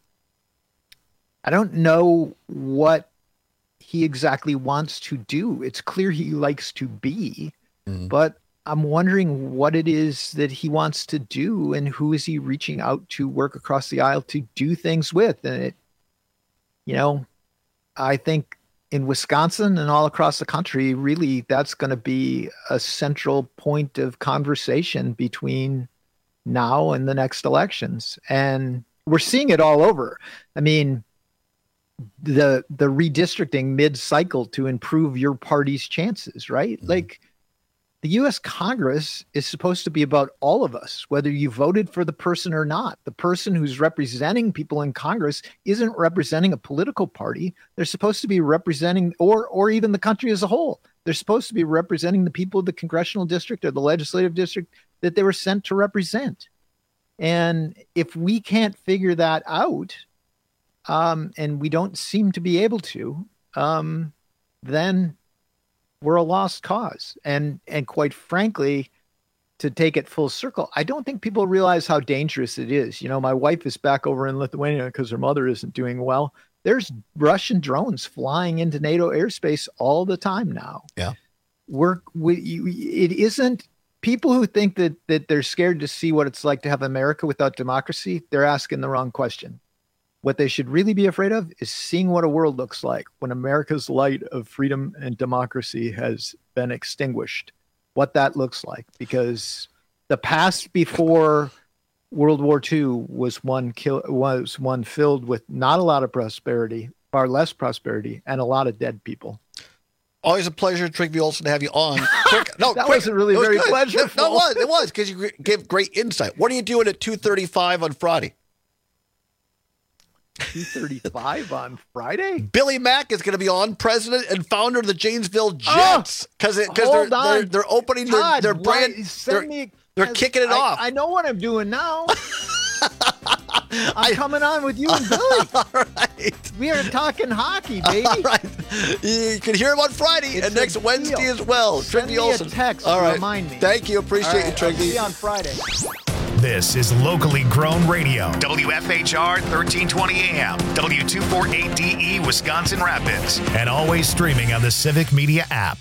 I don't know what he exactly wants to do. It's clear he likes to be, mm-hmm. but I'm wondering what it is that he wants to do and who is he reaching out to work across the aisle to do things with. And it, you know, I think in Wisconsin and all across the country, really, that's going to be a central point of conversation between now and the next elections. And we're seeing it all over. I mean, the the redistricting mid-cycle to improve your party's chances, right? Mm-hmm. Like, the U S Congress is supposed to be about all of us, whether you voted for the person or not. The person who's representing people in Congress isn't representing a political party. They're supposed to be representing, or or even the country as a whole. They're supposed to be representing the people of the congressional district or the legislative district that they were sent to represent. And if we can't figure that out, um, and we don't seem to be able to, um, then we're a lost cause. And and quite frankly, to take it full circle, I don't think people realize how dangerous it is. You know, my wife is back over in Lithuania because her mother isn't doing well. There's Russian drones flying into NATO airspace all the time now. Yeah. We're, we, it isn't, people who think that that they're scared to see what it's like to have America without democracy, they're asking the wrong question. What they should really be afraid of is seeing what a world looks like when America's light of freedom and democracy has been extinguished, what that looks like, because the past before World War Two was one kill was one filled with not a lot of prosperity, far less prosperity, and a lot of dead people. Always a pleasure, Trygve Olsen, to have you on. Quick, no, that quick. wasn't really It was very good. pleasurable. No, it was. It was because you gave great insight. What are you doing at two thirty-five on Friday? two thirty-five on Friday? Billy Mack is going to be on, president and founder of the Janesville Jets, because Oh, because they're, they're they're opening Todd, their their why- brand. send They're, me, they're kicking it I, off. I know what I'm doing now. I'm coming on with you and Billy. All right. We are talking hockey, baby. All right. You can hear him on Friday It's and next a Wednesday deal. as well. Send Trygve me a Olsen. text All to right. remind me. Thank you. Appreciate All right, you, I'll Trygve. see you on Friday. This is locally grown radio. W F H R thirteen twenty A M, W two forty-eight D E, Wisconsin Rapids, and always streaming on the Civic Media app.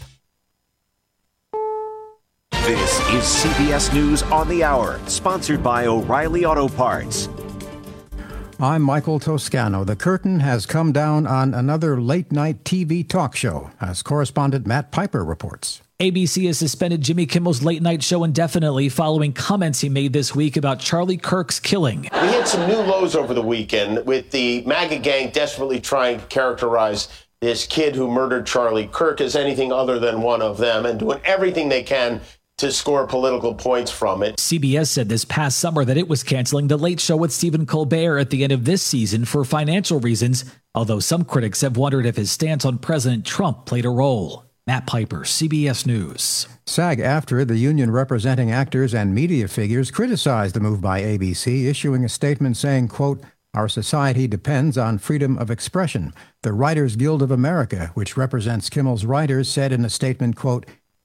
This is C B S News on the Hour, sponsored by O'Reilly Auto Parts. I'm Michael Toscano. The curtain has come down on another late-night T V talk show, as correspondent Matt Piper reports. A B C has suspended Jimmy Kimmel's late night show indefinitely following comments he made this week about Charlie Kirk's killing. We hit some new lows over the weekend with the MAGA gang desperately trying to characterize this kid who murdered Charlie Kirk as anything other than one of them and doing everything they can to score political points from it. C B S said this past summer that it was canceling The Late Show with Stephen Colbert at the end of this season for financial reasons, although some critics have wondered if his stance on President Trump played a role. Matt Piper, C B S News. SAG-AFTRA, the union representing actors and media figures, criticized the move by A B C, issuing a statement saying, quote, "Our society depends on freedom of expression." The Writers Guild of America, which represents Kimmel's writers, said in a statement, quote,